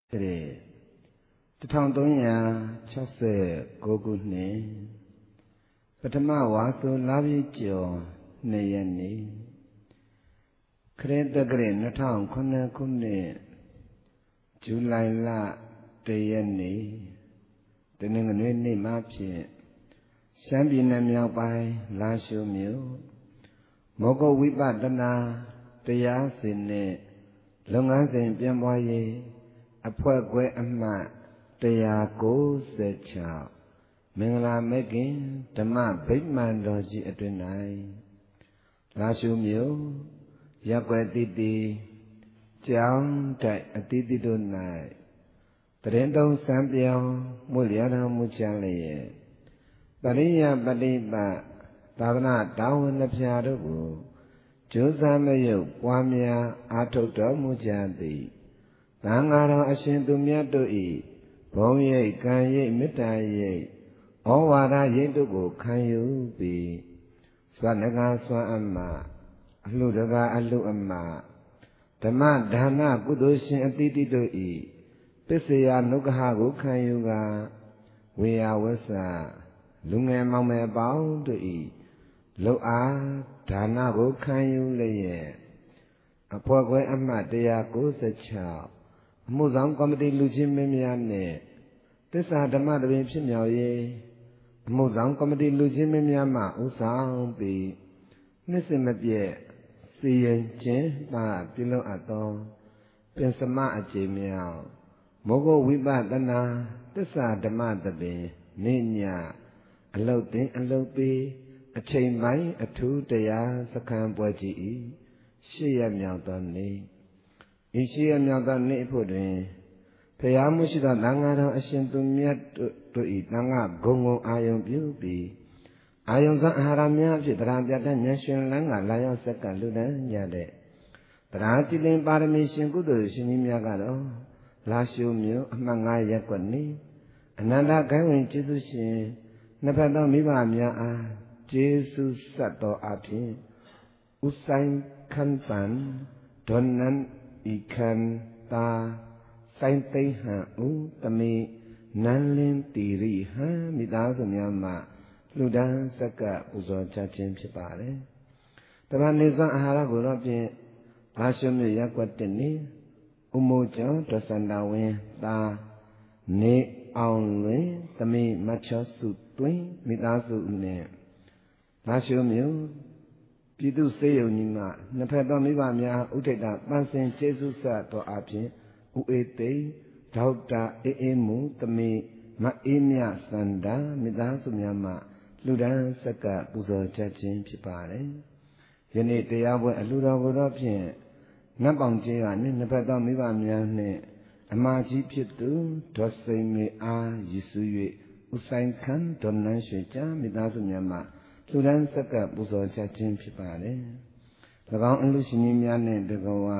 그래, 태평동야 첫세 고구네, 버터마 와서 라비죠 내연니, 그래도 그래 나타운 코네 줄라일라 대연니, 되는 건 왜니 마피, 샴비나 명바이 라쇼묘, 먹어 위바다나 대야시네, 렁아생 변보예.အဖွဲ့အမှတ်196မင်္ဂလာမဂ္ဂင်ဓမ္မဗိမာန်တော်ကြီးအတွင်၌လာရှုမြို့ရပ်ကွက်တိတိကျောင်းတိုက်အတိတိတို့၌တရင်သုံးစံပြောင်းမွလျာတော်မူချလျက်ပရိယပฏิပတ်သာသနာတော်ဝန်နှဖျားတို့ကိုကျိုးစားမယုတ်ပွားများအားထုတ်တော်မူကြသည်သံဃာတော်အရှင်သူမြတ်တို့၏ဘုံရိပ်ကံရိပ်မေတ္တာရိပ်ဩဝါဒရိပ်တို့ကိုခံယူပြီးစွမ်းနဂါစွမ်းအမအလှတကာအလှအမဓမ္မဒါနကုသိုလ်ရှင်အတိတိတို့၏ပစ္စယနုက္ခကိုခံယူကာဝေယဝဆလူငယ်မောင်မယ်ပေါင်းတို့၏လုအားဒါနကိုခံယူလျက်အဖွဲ့ခွဲအမှတ်196အမှုဆောင်ကော်မတီလူချင်းမင်းများနဲ့သစ္စာဓမ္မတပင်ဖြစ်မြောက်ရေးအမှုဆောင်ကော်မတီလူချင်းမင်းများမှဥဆောင်ပြီးနှစ်စဉ်မပြည့်စီရင်ခြင်းမှပြုလုပ်အပ်သောပင်စမအကြေမြောက်မောဂဝိပဿနာသစ္စာဓမ္မတပင်နေ့ညအလုတ်တင်အလုတ်ပြီးအချိန်ပိုင်းအထူးတရားစခန်းပွဲကြီး၏8ရက်မြောက်သောနေ့ဤရှိရမြောက်သောနေ့ဖို့တွင်ဖျားမှုရှိသောသံဃာတော်အရှင်သူမြတ်တို့၏သံဃာဂုံအာယုံပြုပြီးအာယုံစွာအာဟာရများဖြင့်တရားပြတ်တဲ့ဉာဏ်ရှင်လန်းကလာရောက်ဆက်ကလူတန်းကြတဲ့တရားကြည်လင်ပါရမီရှင်ကုသိုလ်ရှင်ကြီးများကတော့လာရှုမြို့အမှတ်9ရပ်ကွက်နေအနန္တဂိုင်းဝင်ကျေးဇူးရှင်နှစ်ဖက်သောမိဘများအားကျေးဇူးဆက်သောအဖြစ်ဥဆိုင်ခန္ပန်ဒေါနန်ဤခန္တာဆိုင်သိဟံဥတမေနန်းလင်းတီရိဟံမိသားစုများမှလူဒန်းစက္ကပူဇော်ကြခြင်းဖြစ်ပါတယ်။တမန်နေစွမ်းအာဟာရကိုတော့ဖြင့်လာရှုမြို့ရပ်ကွက်တစ်နေဥမိုးကျော်ဒေါ်စန္ဒဝင်းသာနေအောင်လွင်တမေမချောစုတွင်မိသားစုနဲ့လာရှုမြို့ပြည်သူစေယုံကြီးမှနှစ်ဖက်သောမိဘများဥထိတ်တာပန်းစင်ကျေးဇူးဆက်တော်အပြင်ဥအေသိဒေါက်တာအေးမူတမေမအေးမြစန္ဒာမိသားစုများမှလူဒန်းစက္ကပူဇော်ကြခြင်းဖြစ်ပါတယ်။ယနေ့တရားပွဲအလှတော်ကိုတော့ဖြင့်နတ်ပေါင်ကျေးရွာနှင့်နှစ်ဖက်သောမိဘများနှင့်အမကြီးဖြစ်သူဒေါ်စိန်မေအားရည်စူး၍ဥဆိုင်ခန်းဒေါ်နန်းရွှေကြာမိသားစုများမှလူဒန်းစက္ကပူဇော်ကြခြင်းဖြစ်ပါတယ်။၎င်းအလူရှင်ကြီးများနှင့်တကဝ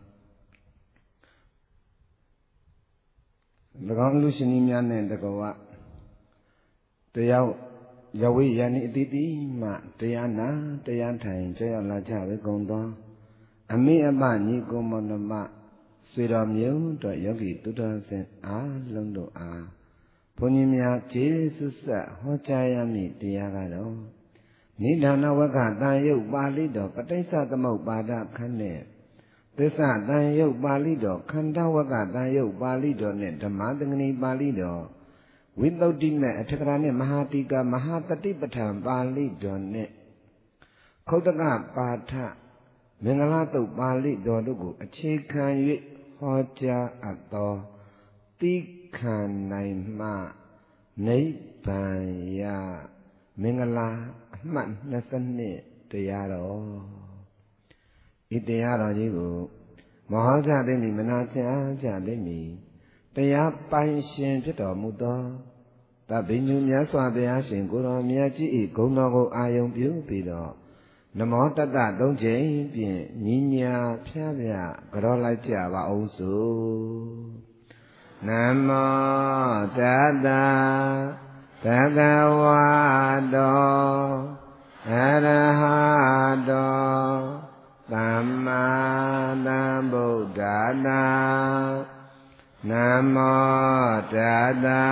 ၎င်းအလူရှင်ကြီးများနှင့်တကဝတယောက်ယဝိယနိအတိတိမှတရားနာတရားထိုင်ကြောက်ရောက်လာကြပဲကုန်သောအမိအပညီကိုမောင်နှမဆွေတော်မျိုးတို့ယောဂီတုတော်စင်အားလုံးတို့အားဘုန်းကြီးများကျေးဇူးဆက်ဟောကြားရမည့်တရားကတော့နိဒာနဝကတန်ယုတ်ပါဠိတော်ပဋိစ္စသမုပ္ပါဒခန်းနဲ့သစ္စာတန်ယုတ်ပါဠိတော်ခန္ဓာဝကတန်ယုတ်ပါဠိတော်နဲ့ဓမ္မသင်္ကနီပါဠိတော်ဝိသုဒ္ဓိမေအထက်ကရာနဲ့မဟာတိကမဟာတတိပဋ္ဌာန်ပါဠိတော်နဲ့ခုတ်တကပါဠမင်္ဂလာတုတ်ပါဠိတော်တို့ကိုအခြေခံ၍ဟောကြားအပ်သောတိခံနိုင်မှနိဗ္ဗာန်ယမင်္ဂလာအမှတ်22တရားတော်ဤတရားတော်ကြီးကိုမဟောကြသိမီမနာကြားကြသိမီတရားပိုင်ရှင်ဖြစ်တော်မူသောတပည့်ညူမြတ်စွာဘုရားရှင်ကိုယ်တော်မြတ်ကြီး၏ဂုဏ်တော်ကိုအာယုံပြုပြီးတော့နမောတတ္တ3ကြိမ်ဖြင့်ညီညာဖြားပြကြောလိုက်ကြပါအောင်စို့နမောတတ္တဘဂဝတောအရဟတောသမ္မာသမ္ဗုဒ္ဓတ္တ Namo Tassa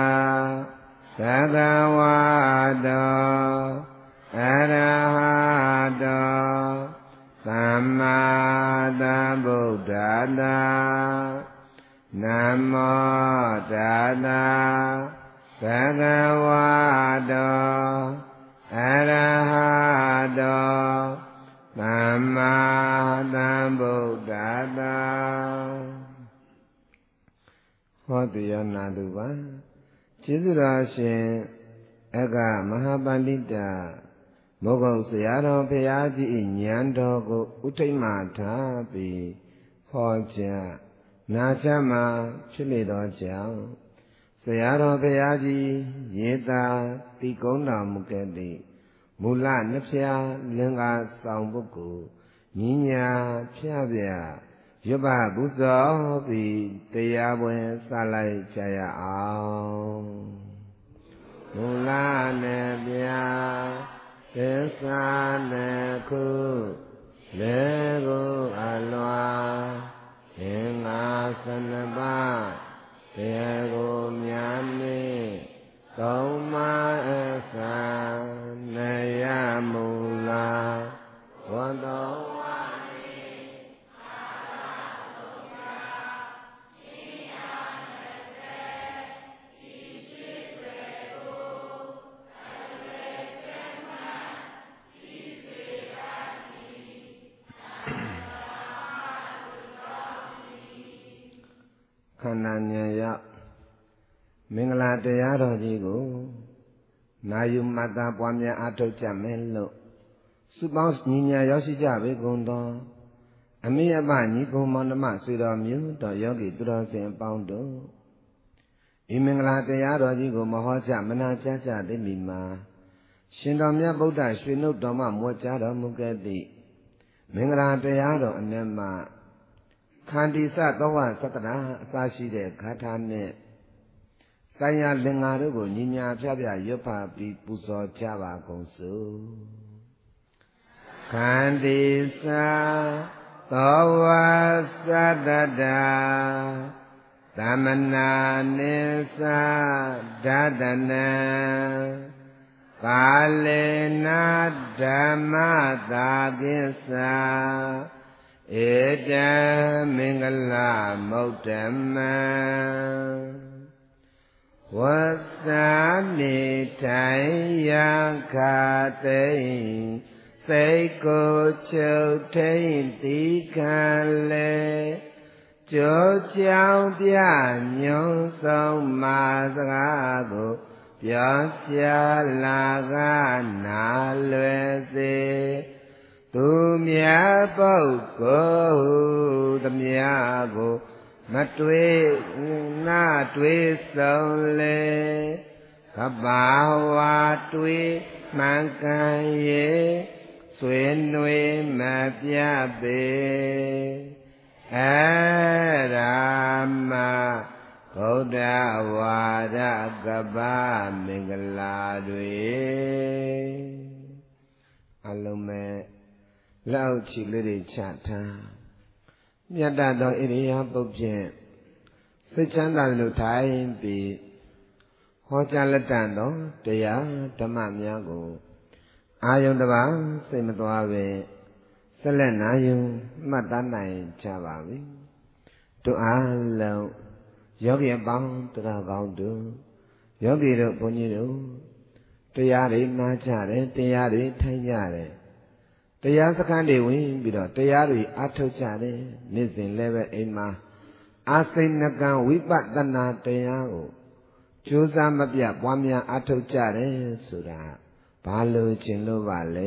Bhagavato Arahato Samma Sambuddhassa Namo Tassa Bhagavato Arahato Samma Sambuddhassa ဟောတရားနာသူပါကျေးဇူးတော်ရှင်အကမဟာပန္တိတမောဂုတ်ဆရာတော်ဘုရားကြီး၏ဉာဏ်တော်ကိုဥထိတ်မှထားပြီးဟောကြားနာချမှဖြစ်လေသောကြောင့်ဆရာတော်ဘုရားကြီးရေးသားတည်ကုန်းတော်မူခဲ့သည့်မူလနှစ်ဖြာလင်္ကာဆောင်ပုဂ္ဂိုလ်ညီညာဖြာပြရွတ်ပါပူဇော်ပြီးတရားပွဲစလိုက်ကြရအောင်မူလနဲ့ပြသစ္စာနဲ့ခုလေကိုအလွာသင်္ဃာ12ပါးတရားကိုမြတ်မေသုံးမအစံနေရမူလာဝတ္တောခန္ဓာဉာဏ်ရောက်မင်္ဂလာတရားတော်ကြီးကိုနာယူမှတ်သားပွားများအားထုတ်ကြမယ်လို့စုပေါင်းညီညာရောက်ရှိကြပေကုန်သောအမိအပညီကုံမောင်နှမဆွေတော်မျိုးတော်ယောဂီသူတော်စင်အပေါင်းတို့ဤမင်္ဂလာတရားတော်ကြီးကိုမဟောကြမနာကြားကြသိမိမှာရှင်တော်မြတ်ဗုဒ္ဓရွှေနှုတ်တော်မှမွေးကြားတော်မူခဲ့သည့်မင်္ဂလာတရားတော်အနက်မှခန္တီစသောဝသတ္တရာအစရှိတဲ့ဂါထာနဲ့ဆိုင်ရာလင်္ကာတို့ကိုညီညာဖြပြရွတ်ဖတ်ပြီးပူဇော်ကြပါကုန်စို့ခန္တီစသောဝသတ္တရာသမနာနိသဒတနံကာလေနာဓမ္မသာကိစ္စဧတံမင်္ဂလာမௌတ္တမံဝသ္စာနိထိုင်ယခာသိစိတ်ကိုချုပ်ထိန်တိခံလေကြိုးကြောင်ပြညွန်ဆုံးမာစကားကိုပြောကြားလာကနာလွယ်စေသူမြတ်ပုဂ္ဂိုလ်သမျှကိုမတွေ့နာတွေ့ဆုံးလေကဘာဝတွေ့မှန်ကန်ရေဆွေနွေမပြပေအဲ့ဒါမှဗုဒ္ဓဝါဒကပ္ပမင်္ဂလာတွေအလုံးမဲ့လောက်ချီလေးတွေချထားမြတ်တော်ဣရိယာပုတ်ဖြင့်စိတ်ချမ်းသာလို့ထိုင်ပြီးဟောကြားလက်တန်တော်တရားဓမ္မများကိုအာယုန်တစ်ပါးစိတ်မသွားပဲဆက်လက်နာယူမှတ်သားနိုင်ကြပါပြီတို့အားလုံးယောဂီအပေါင်းတရားကောင်းတို့ယောဂီတို့ဘုန်းကြီးတို့တရားတွေနားကြတယ်တရားတွေထိုင်ကြတယ်တရားစခန်းတွေဝင်ပြီးတော့တရားတွေအားထုတ်ကြတယ်နေ့စဉ်လည်းပဲအိမ်မှာအာစိဏကံဝိပဿနာတရားကိုကြိုးစားမပြတ်ပွားများအားထုတ်ကြတယ်ဆိုတာဘာလို့ခြင်းလို့ပါလဲ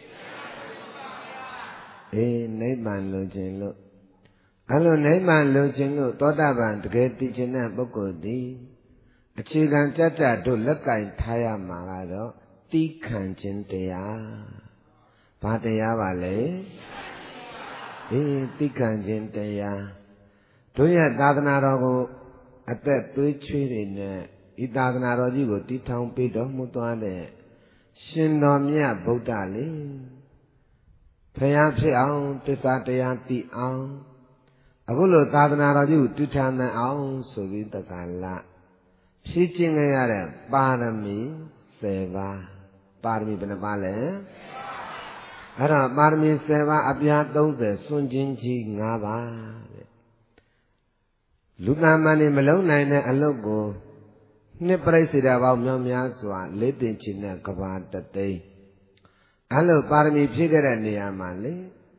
အေးနိဗ္ဗာန်လိုခြင်းလို့အဲ့လိုနိဗ္ဗာန်လိုခြင်းလို့သောတာပန်တကယ်တည်ခြင်းတဲ့ပုဂ္ဂိုလ်သည်အခြေခံကြကြတို့လက်ကင်ထားရမှာကတော့တိခံခြင်းတရားဘာတရားပါလဲအေးတိခံခြင်းတရားတို့ရဲ့သာသနာတော်ကိုအသက်သွေးချွေးတွေနဲ့ဤသာသနာတော်ကြီးကိုတည်ထောင်ပေးတော်မူသွားတဲ့ရှင်တော်မြတ်ဗုဒ္ဓလေဖယားဖြစ်အောင်တစ္ဆာတရားသိအောင်အခုလိုသာသနာတော်ကြီးကိုတူထန်နိုင်အောင်ဆိုပြီးတက္ကလာဖြည့်ကျင့်ခဲ့ရတဲ့ပါရမီ10ပါးပါရမီဘယ်နှပါးလဲအဲ့ဒါပါရမီ10ပါးအပြား30စွန့်ခြင်းကြီး5ပါးတဲ့လူသားမှန်နေမလုံးနိုင်တဲ့အလုပ်ကိုနှစ်ပြိစ္ဆေဒပေါင်းမြောက်များစွာလေးတင်ချင်တဲ့ကဘာတသိန်းအဲ့လိုပါရမီဖြည့်ခဲ့တဲ့နေရာမှာလေ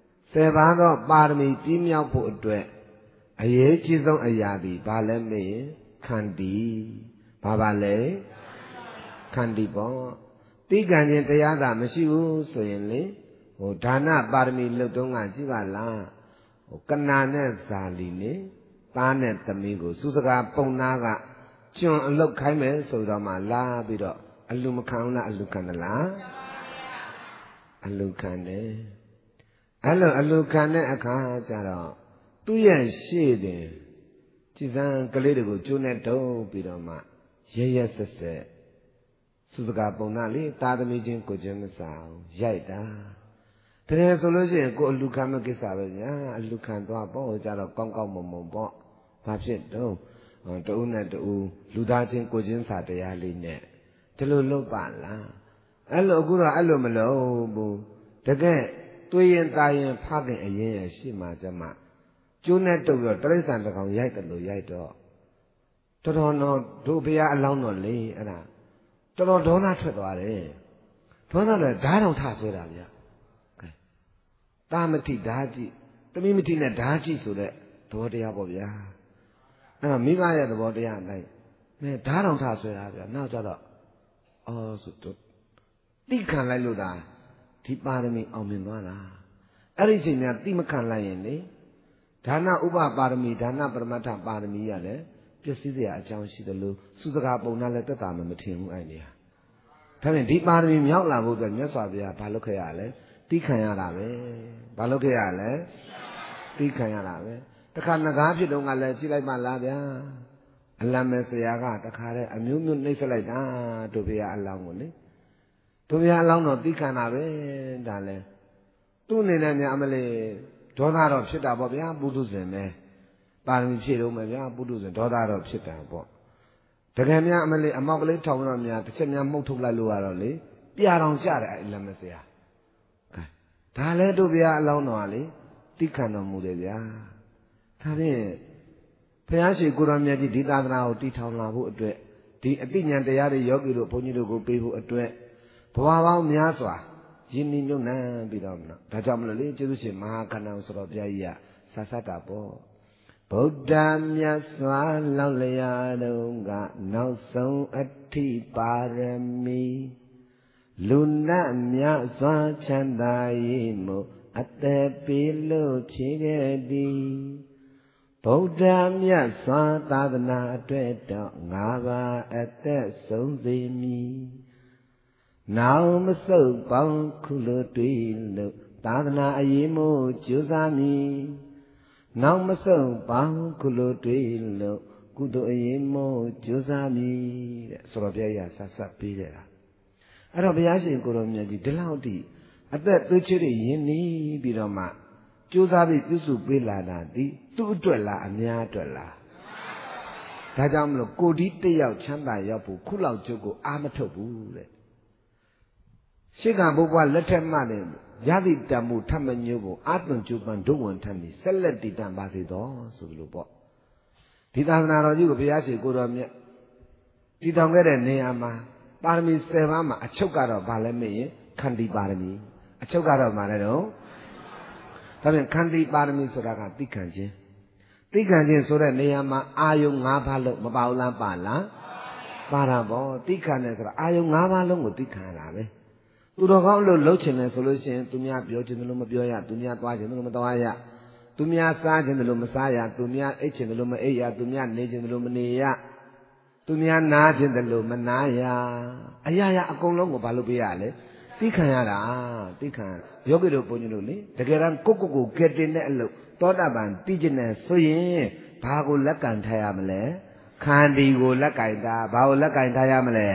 10ပါးသောပါရမီပြည့်မြောက်ဖို့အတွက်အရေးကြီးဆုံးအရာဒီဘာလဲမေးခန္တီဘာပါလဲခန္တီပေါ့တိကံခြင်းတရားသာမရှိဘူးဆိုရင်လေဟိုဒါနပါရမီလုပ်တုံးကကြည့်ပါလားဟိုကနာနဲ့ဇာလီနေသားနဲ့သမီးကိုစုစကားပုံနာကကျွန်းအလုတ်ခိုင်းမယ်ဆိုတော့မှလာပြီးတော့အလူမခံလားအလူခံသလားအလူခံတယ်အဲ့လိုအလူခံတဲ့အခါကျတော့သူ့ရဲ့ရှေ့တင်ကြည်စံကလေးတွေကိုကျိုးနဲ့တုံးပြီးတော့မှရဲရဲဆက်ဆက်စုစကားပုံနာလေသားသမီးချင်းကိုချင်းမစားရိုက်တာတကယ်ဆိုလို့ရှိရင်ကိုအလူခံမဲ့ကိစ္စပဲညာအလူခံသွားပေါ့ကြတော့ကောင်းကောင်းမွန်မွန်ပေါ့ဘာဖြစ်တော့တူနဲ့တူလူသားချင်းကိုချင်းစာတရားလေးနဲ့ဒီလိုလုပ်ပါလားအဲ့လိုအခုတော့အဲ့လိုမလုပ်ဘူးတကယ်တွေးရင်သားရင်ဖခင်အရင်ရရှိမှကျမကျိုးနဲ့တုပ်တော့တရိစ္ဆာန်တစ်ကောင်ရိုက်တယ်လို့ရိုက်တော့တော်တော်တော့တို့ဘုရားအလောင်းတော်လေအဲ့ဒါတော်တော်ဒေါသထွက်သွားတယ်ဒေါသလည်းဓာတ်တော်ထဆွဲတာဗျာကဲတာမတိဓာတ်ကြည့်သမီးမတိနဲ့ဓာတ်ကြည့်ဆိုတဲ့သဘောတရားပေါ့ဗျာအဲ့တော့မိဘရဲ့သဘောတရားအတိုင်းမဲဓာတ်တော်ထဆွဲတာဗျာနောက်ကျတော့အော်ဆိုတော့တိခံလိုက်လို့သာဒီပါရမီအောင်မြင်သွားတာအဲ့ဒီအချိန်များတိမခံလိုက်ရင်လေဒါနဥပပါရမီဒါနပရမတ္ထပါရမီရလည်းပျက်စီးစရာအကြောင်းရှိတယ်လို့စုစကားပုံနာလည်းတက်တာမှမထင်ဘူးအဲ့ဒီဟာဒါဖြင့်ဒီပါရမီမြောက်လာဖို့အတွက်မြတ်စွာဘုရားဘာလုပ်ခဲ့ရလဲတိခံရတာပဲဘာလုပ်ခဲ့ရလဲတိခံရတာပဲတခါငကားဖြစ်တော့ကလည်းကြည့်လိုက်ပါလားဗျာအလံမဲဆရာကတခါတည်းအမျိုးမျိုးနှိမ့်ဆက်လိုက်တာတို့ဘုရားအလောင်းကိုလေတို့ဘုရားအလောင်းတော့တိခံတာပဲဒါလဲသူ့အနေနဲ့များအမလေးဒေါသတော့ဖြစ်တာပေါ့ဗျာပုထုဇဉ်ပဲပါရမီဖြည့်တော့မယ်ဗျာပုထုဇဉ်ဒေါသတော့ဖြစ်တာပေါ့တကယ်များအမလေးအမောက်ကလေးထောင်တော့များတစ်ချက်များမှုတ်ထုတ်လိုက်လို့ရတော့လေပြာတော်ကြတယ်အဲ့လက်မစရာကဲဒါလဲတို့ဗျာအလောင်းတော်ကလေတိခံတော်မူတယ်ဗျာဒါဖြင့်ဘုရားရှိခိုးတော်မြတ်ကြီးဒီသာသနာကိုတည်ထောင်လာဖို့အတွက်ဒီအတိညာတရားတွေယောဂီတို့ဘုန်းကြီးတို့ကိုပေးဖို့အတွက်ဘဝပေါင်းများစွာယဉ်နီးမြုပ်နှံပြီးတော့မလို့ဒါကြောင့်မလို့လေကျေးဇူးရှင်မဟာကဏ္ဍဆိုတော်ဘုရားကြီးကဆာသတာပေါ့ဗုဒ္ဓမြတ်စွာလောက်လျာတုံးကနောက်ဆုံးအဋ္ဌိပါရမီလူနာမြတ်စွာချမ်းသာရေးမို့အသက်ပေးလို့ဖြေခဲ့သည်ဗုဒ္ဓမြတ်စွာသာသနာအတွက်တော့5ပါးအသက်ဆုံးစေမည်နောင်မဆုတ်ပေါင်းခုလိုတွေ့လို့သာသနာအရေးမို့ကြိုးစားမည်နောင်မဆုတ်ပေါင်းခုလိုတွေ့လို့ကုသိုလ်အရေးမို့ကြိုးစားမည်တဲ့ဆိုတော့ဘုရားကြီးဆက်ဆက်ပေးတယ်လားအဲ့တော့ဘုရားရှင်ကိုရောမြတ်ကြီးဒီလောက်ထိအသက်သွေးချွေးတွေယဉ်နီးပြီးတော့မှကြိုးစားပြီးပြုစုပေးလာတာဒီသူ့အတွက်လားအများအတွက်လားဒါကြောင့်မလို့ကိုဒီတယောက်ချမ်းသာရောက်ဖို့ခုလောက်ကျုပ်ကိုအာမထုတ်ဘူးတဲ့ရှေ့ကဘုရားလက်ထက်မှလည်းရသည့်တံမှုထမညို့ကိုအာသွန်ကျုပ်ပန်ဒုဝန်ထမ်းပြီးဆက်လက်တည်တံပါစေတော်ဆိုလိုပေါ့ဒီသာသနာတော်ကြီးကိုဘုရားရှင်ကိုတော်မြတ်တည်ထောင်ခဲ့တဲ့နေရာမှာပါရမီ7ပါးမှာအချုပ်ကတော့ဘာလဲမေ့ရင်ခန္တီပါရမီအချုပ်ကတော့ဘာလဲတော့ဒါပြန်ခန္တီပါရမီဆိုတာကသိခံခြင်းသိခံခြင်းဆိုတဲ့နေရာမှာအာယုံ5ပါးလုံးမပါဘူးလားပါလားပါတာပေါ့သိခံတယ်ဆိုတာအာယုံ5ပါးလုံးကိုသိခံရတာပဲသူတော်ကောင်းလို့လှုပ်ချင်တယ်ဆိုလို့ရှိရင်သူများပြောချင်တယ်လို့မပြောရသူများသွားချင်တယ်လို့မသွားရသူများစားချင်တယ်လို့မစားရသူများအိတ်ချင်တယ်လို့မအိတ်ရသူများနေချင်တယ်လို့မနေရသူများနားချင်တယ်လို့မနာရအရာရာအကုန်လုံးကိုဘာလို့ပေးရလဲသိခံရတာသိခံယောဂီတို့ဘုန်းကြီးတို့လေတကယ်တမ်းကိုကဲတင်တဲ့အလုပ်သောတာပန်သိကျင်တယ်ဆိုရင်ဘာကိုလက်ကင်ထားရမလဲခန္တီကိုလက်ကင်တာဘာကိုလက်ကင်ထားရမလဲ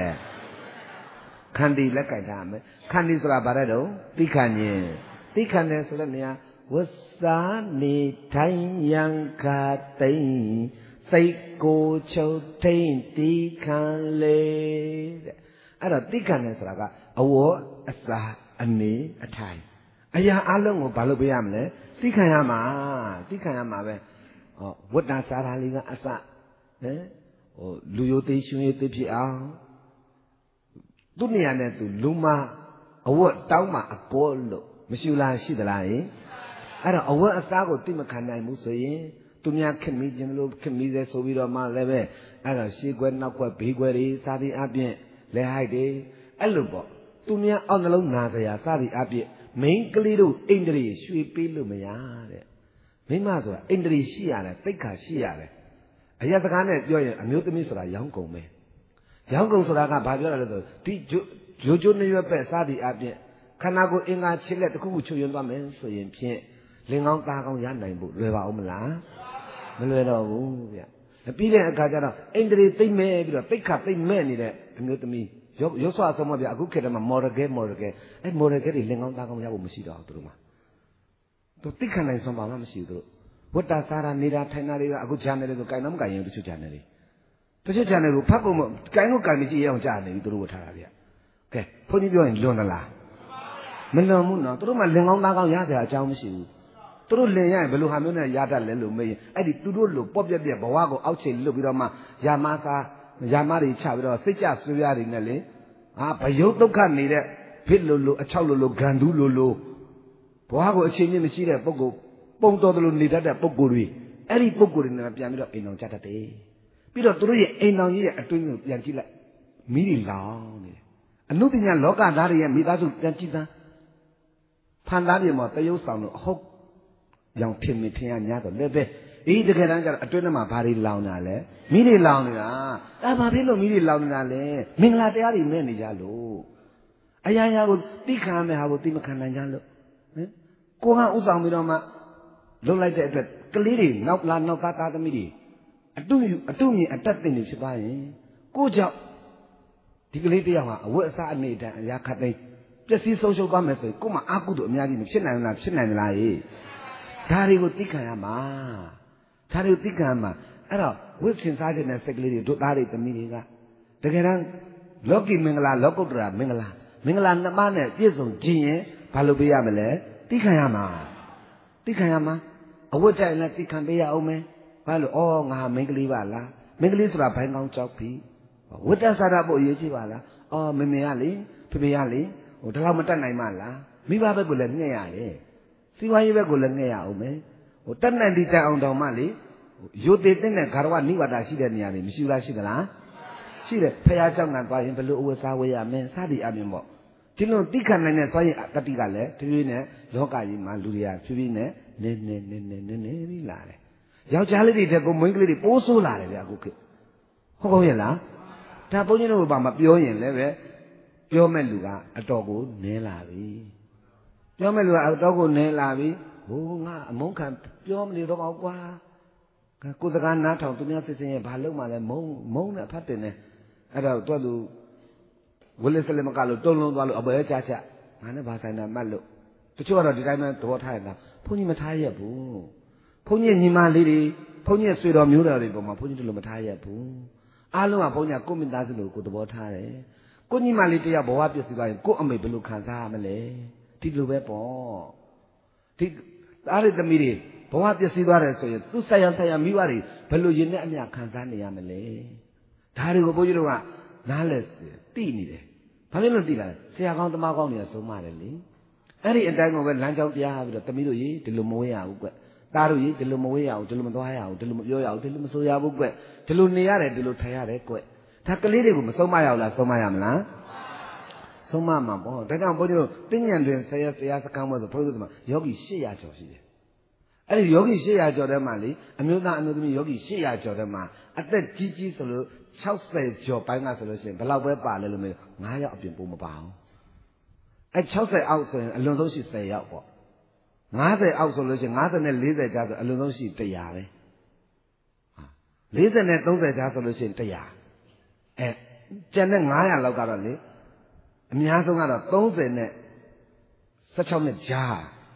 ခန္တီလက်ကင်ထားမယ်ခန္တီဆိုတာဘာလဲတော့သိခံခြင်းသိခံတယ်ဆိုတဲ့နေရာ Wasa ni Tanyang Katain Saiko Cho Tain Tikale Ada Tikane Saraga Awo Asa Ani Atai Aya Along Balubiyamle Tikayama be Wada Saraliga Asa Luyo Tishun Tipiao Dunia Netu Luma Awo Tauma Apollo Mishula Shidalai Ada awo asago timakanai musoyin tumya khmi jimlo khmi se so biro ma lebe ada shi kwe nak kwe bhe kwe ri sa ti a phien le hai de ailo po tumya aw nalong na saya sa ti a phien main kali do indri shwe pi lo maya de maima soda indri shi yare tikha shi yare aya saka ne pyo yin amyo tami soda yaung kong me yaung kong soda ka ba pyo la le so ti jo ne yue pe sa ti a phien khana ko inga chile takku ku chu yun twa me so yin phien Lingong Takong Yan Naibu, Leva Omla, Melero, Pide Kajana, Indri Time, Pika Time, and to me. You saw some of the Agukema Morage, and Morage, Lingong Takong Yabu Mishida Truma. To Tikan and some Mamasido. What does Sarah Nida Tanari, Aguchana, the Kainam Gayan to Janari? To Janari, Papo, Kaino Kamiji, young Jani, to Rutaria. Okay, put you in Lonala. Melomuna, Truma Lingong Takong Yada, Jamshi. Turu leya belu hamuna yada lelu me edi turu lu pop piet piet bawa ko auk chain luk pi do ma yama ri cha pi do sait ja swe ya ri ne le bhayo dukha ne de phit lu achok lu gandu lu bawa ko achain mit mashi de pukko pung taw talo ne tat de pukko twe edi pukko twe ne pyan pi do ain naung cha tat de pi do turu ye ain naung ji ye atwin ko pyan ji lai mi ri laung ne anu panya loka da ri ye mi ta su pyan ji ta phan da pye mo tayou saung lo hok Young Timmy Tianya to live it. The Garanga, a twinama party launale, Midi launala, Ababilo Midi launale, Mingla de Ari Meni Yalo. Ayaya would become a Havotimakan Yalo. Koha Usamiroma, don't like that. Kaliri, not land, no kata the midi. I do me a tapping if you buy. Good job. Tigalitia, a word side made and Yakate. Just see social comments. Kuma Akudo, Miadi, Shinan Lai. Tari go tikayama. Tari go tikayama. Ero, which inside the secretary to Tari the meaning. The Garan Loki Mingala, Lokodra, Mingala. Mingala Namane, Yeso, Gene, Palubiamele, Tikayama. Tikayama. A wood I let Tikambia Ome. Palu, oh, Maha Minglivala. Minglisra Pangong Chopi. What does that about Yujivala? Oh, Mimiali, Pibiali, or Talamatan Naimala. Miba Bulan. See why you were going to me? Or turn and detail on the Mali. You did in a Karwa Nivada Shidaniani, Mishula Shidala. She the Payachang and by him below was our way, men, Sadi Amimo. Tino Tikan and Soy Katigale, Trine, Loka in Maluria, Trine, ne lare. Yow Charlie to go Mingli, also lare, Yaguki. Hogoyela. Taponino Bama Pioyan Leve, Pio Meluga, a togo, Nelavi. Pio Meluga, a togo, Nelavi. Oh, Monka, Pio Milo Qua. Kuzagan Nato to me, saying, Paloma, Mona Patene. I don't do Willis Lemacalo, don't know about a chacha. I never signed a malo. To show her the diamond to what I have. Pony Mataya boo. Pony Nima lady, Pony sweet or mutary, but my pony to Mataya boo. Alo Aponia coming down to look at the water. Kuni Mality about what you go on me below Kansamele. Tidu Wepo. Tik are the meeting. For what you see what I say, to say and say a miwari, Pelugina Kanzania Mele. Tarigo Boyua, Nales, Tini. Pamela Dilla, say I count the Magonia so madly. Any entangle when lunch out the Yav, the Tamidu, the Lumoya, Taru, the Lumoya, the Lumoya, the Lumoya, the Lumoya, the Lunia, the Lutayare, Takalidi, so my outla, so my amla. So mamma, take on Bodio, Pinyan, say as a come with the producer, Yogi Shia Joshi. And Yogi Shia Jodamali, and you not know me Yogi Shia Jodama. At that Gigi solo, Chelsea Joe Pina solution, the love web bar, little me, Maya of your boom about. At Chelsea outside, alone though she say out for. Mother out solution, other than Lisa Jazz, alone though she tayare. Lisa and those that solution tayar. And Jenna Maya Logarali. Miasonga those in it. Such on the jar.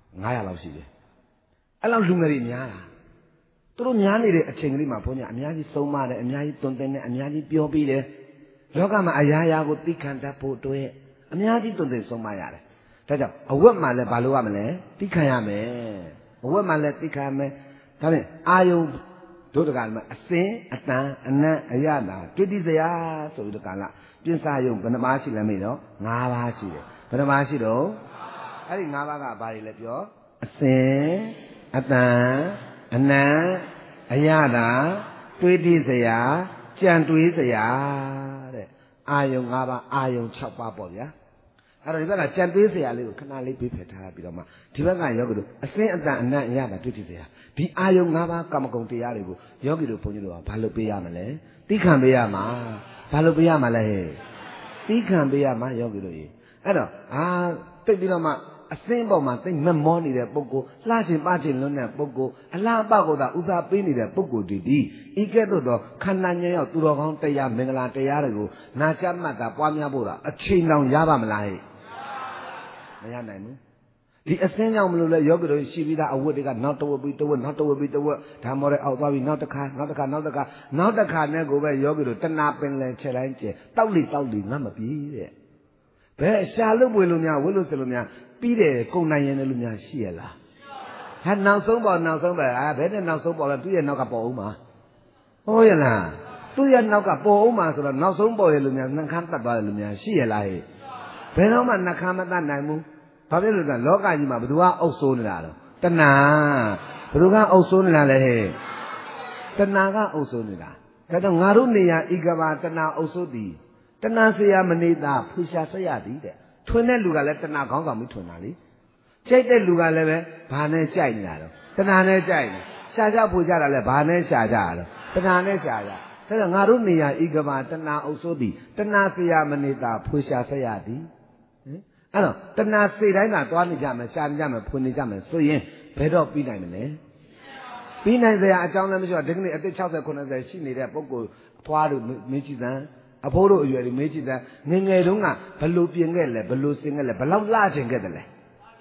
900လောက်ရှိတယ်အဲ့လောက်လူငယ်တွေများတာသူတို့များနေတဲ့အချိန်ကလေးမှာဘုန်းကြီးအများကြီးဆုံးမတယ်အများကြီးတွင်တင်တယ်အများကြီးပြောပြီးတယ်လောကမှာအရာရာကိုသိခံတတ်ဖို့အတွက်အများကြီးတွင်တင်ဆုံးမရတယ်ဒါကြောင့်အဝတ်မှလည်းဘာလို့ရမလဲသိခံရမယ်အဝတ်မှလည်းသိခံရမယ်ဒါဖြင့်အာယုံတို့တကလည်းအစင်အတန်အနံ့အရတာတွေ့တိစရာဆိုပြီးတကလားပြင်းစားယုံဘယ်နှပါးရှိလဲမေးတော့5ပါးရှိတယ်ဘယ်နှပါးရှိတော့အဲ့ဒီ5ပါးကဘာတွေလဲပြောအစင်အတန်အနံ့အရတာတွေ့တိစရာကြံတွေးစရာတဲ့အာယုံ5ပါးအာယုံ6ပါးပေါ့ဗျာအဲ့တော့ဒီဘက်ကကြံတွေးစရာလေးကိုခဏလေးပြေးဖယ်ထားပြီးတော့မှဒီဘက်ကယောဂီတို့အစင်အတန်အနံ့အရတာတွေ့တိစရာဒီအာယုံ5ပါးကာမဂုဏ်တရားတွေကိုယောဂီတို့ဘုန်းကြီးတို့ကဘာလို့ပေးရမလဲသိခံပေးရမှာဘာလို့ပေးရမှာလဲဟဲ့သိခံပေးရမှာယောဂီတို့ရေအဲ့တော့တိတ်ပြီးတော့မှအစင်းပေါ်မှာသိမမောနေတဲ့ပုဂ္ဂိုလ်လှချင်ပချင်လွန်းတဲ့ပုဂ္ဂိုလ်အလားပကိုသာဥစားပေးနေတဲ့ပုဂ္ဂိုလ်တွေဒီဤကဲ့သို့သောခန္ဓာဉာဏ်ရောက်သူတော်ကောင်းတရားမင်္ဂလာတရားတွေကိုနာချမှတ်တာပွားများဖို့တာအချိန်တောင်ရပါမလားဟဲ့မရနိုင်ဘူးဒီအစင်းကြောင့်မလို့လဲယောဂီတို့ရှိပြီးသားအဝတ်တွေကနောက်တစ်ဝတ်ပြီးတစ်ဝတ်နောက်တစ်ဝတ်ပြီးတစ်ဝတ်ဒါမော်တဲ့အောက်သွားပြီးနောက်တစ်ခါနဲ့ကိုပဲယောဂီတို့တဏှာပင်လဲခြေတိုင်းကျဲတောက်လိငတ်မပြေးတဲ့ဘယ်ရှာလို့ပွေလို့များဝတ်လို့စလို့များပြီးတယ်ကုန်နိုင်ရင်လည်းလူများရှိရလားဟာနောက်ဆုံးပေါ်ဘယ်နဲ့နောက်ဆုံးပေါ်လဲသူ့ရဲ့နောက်ကပေါ်အောင်မှာဟုတ်ရလားသူ့ရဲ့နောက်ကပေါ်အောင်မှာဆိုတော့နောက်ဆုံးပေါ်ရလူများနှခမ်းတတ်သွားတယ်လူများရှိရလားဟဲ့ဘယ်တော့မှနှခမ်းမတတ်နိုင်ဘူးဘာဖြစ်လို့လဲလောကကြီးမှာဘယ်သူကအုပ်ဆိုးနေတာလဲတဏှာဘယ်သူကအုပ်ဆိုးနေတာလဲဟဲ့တဏှာကအုပ်ဆိုးနေတာဒါကြောင့်ငါတို့နေရာဤကဘာတဏှာအုပ်ဆိုးသည်တဏှာเสียမနေတာဖူရှာဆက်ရသည်တဲ့ထွင်တဲ့လူကလည်းတဏှာခေါင်းဆောင်ပြီးထွင်တာလေကြိုက်တဲ့လူကလည်းပဲဘာနဲ့ကြိုက်နေတာတော့တဏှာနဲ့ကြိုက်နေရှာကြပူကြတာလည်းဘာနဲ့ရှာကြတာတော့တဏှာနဲ့ရှာကြဒါကြောင့်ငါတို့နေရာဤကဘာတဏှာအုပ်ဆိုးသည်တဏှာเสียမနေတာဖူရှာဆက်ရသည်အဲ့တော့တဏှာစိတ်တိုင်းသာသွားနေကြမယ်ရှာနေကြမယ်ဖွင့်နေကြမယ်ဆိုရင်ဘယ်တော့ပြီးနိုင်မလဲပြီးနိုင်စရာအကြောင်းလည်းမရှိတော့ဒီကနေ့အသက်60 90ရှိနေတဲ့ပုဂ္ဂိုလ်အဖွားတို့မင်းကြီးစံအဖိုးတို့အရွယ်တွေမေးကြည့်တယ်ငယ်ငယ်တုန်းကဘလို့ပြင်ခဲ့လဲဘလို့စင်ခဲ့လဲဘလောက်လှချင်ခဲ့တယ်လဲ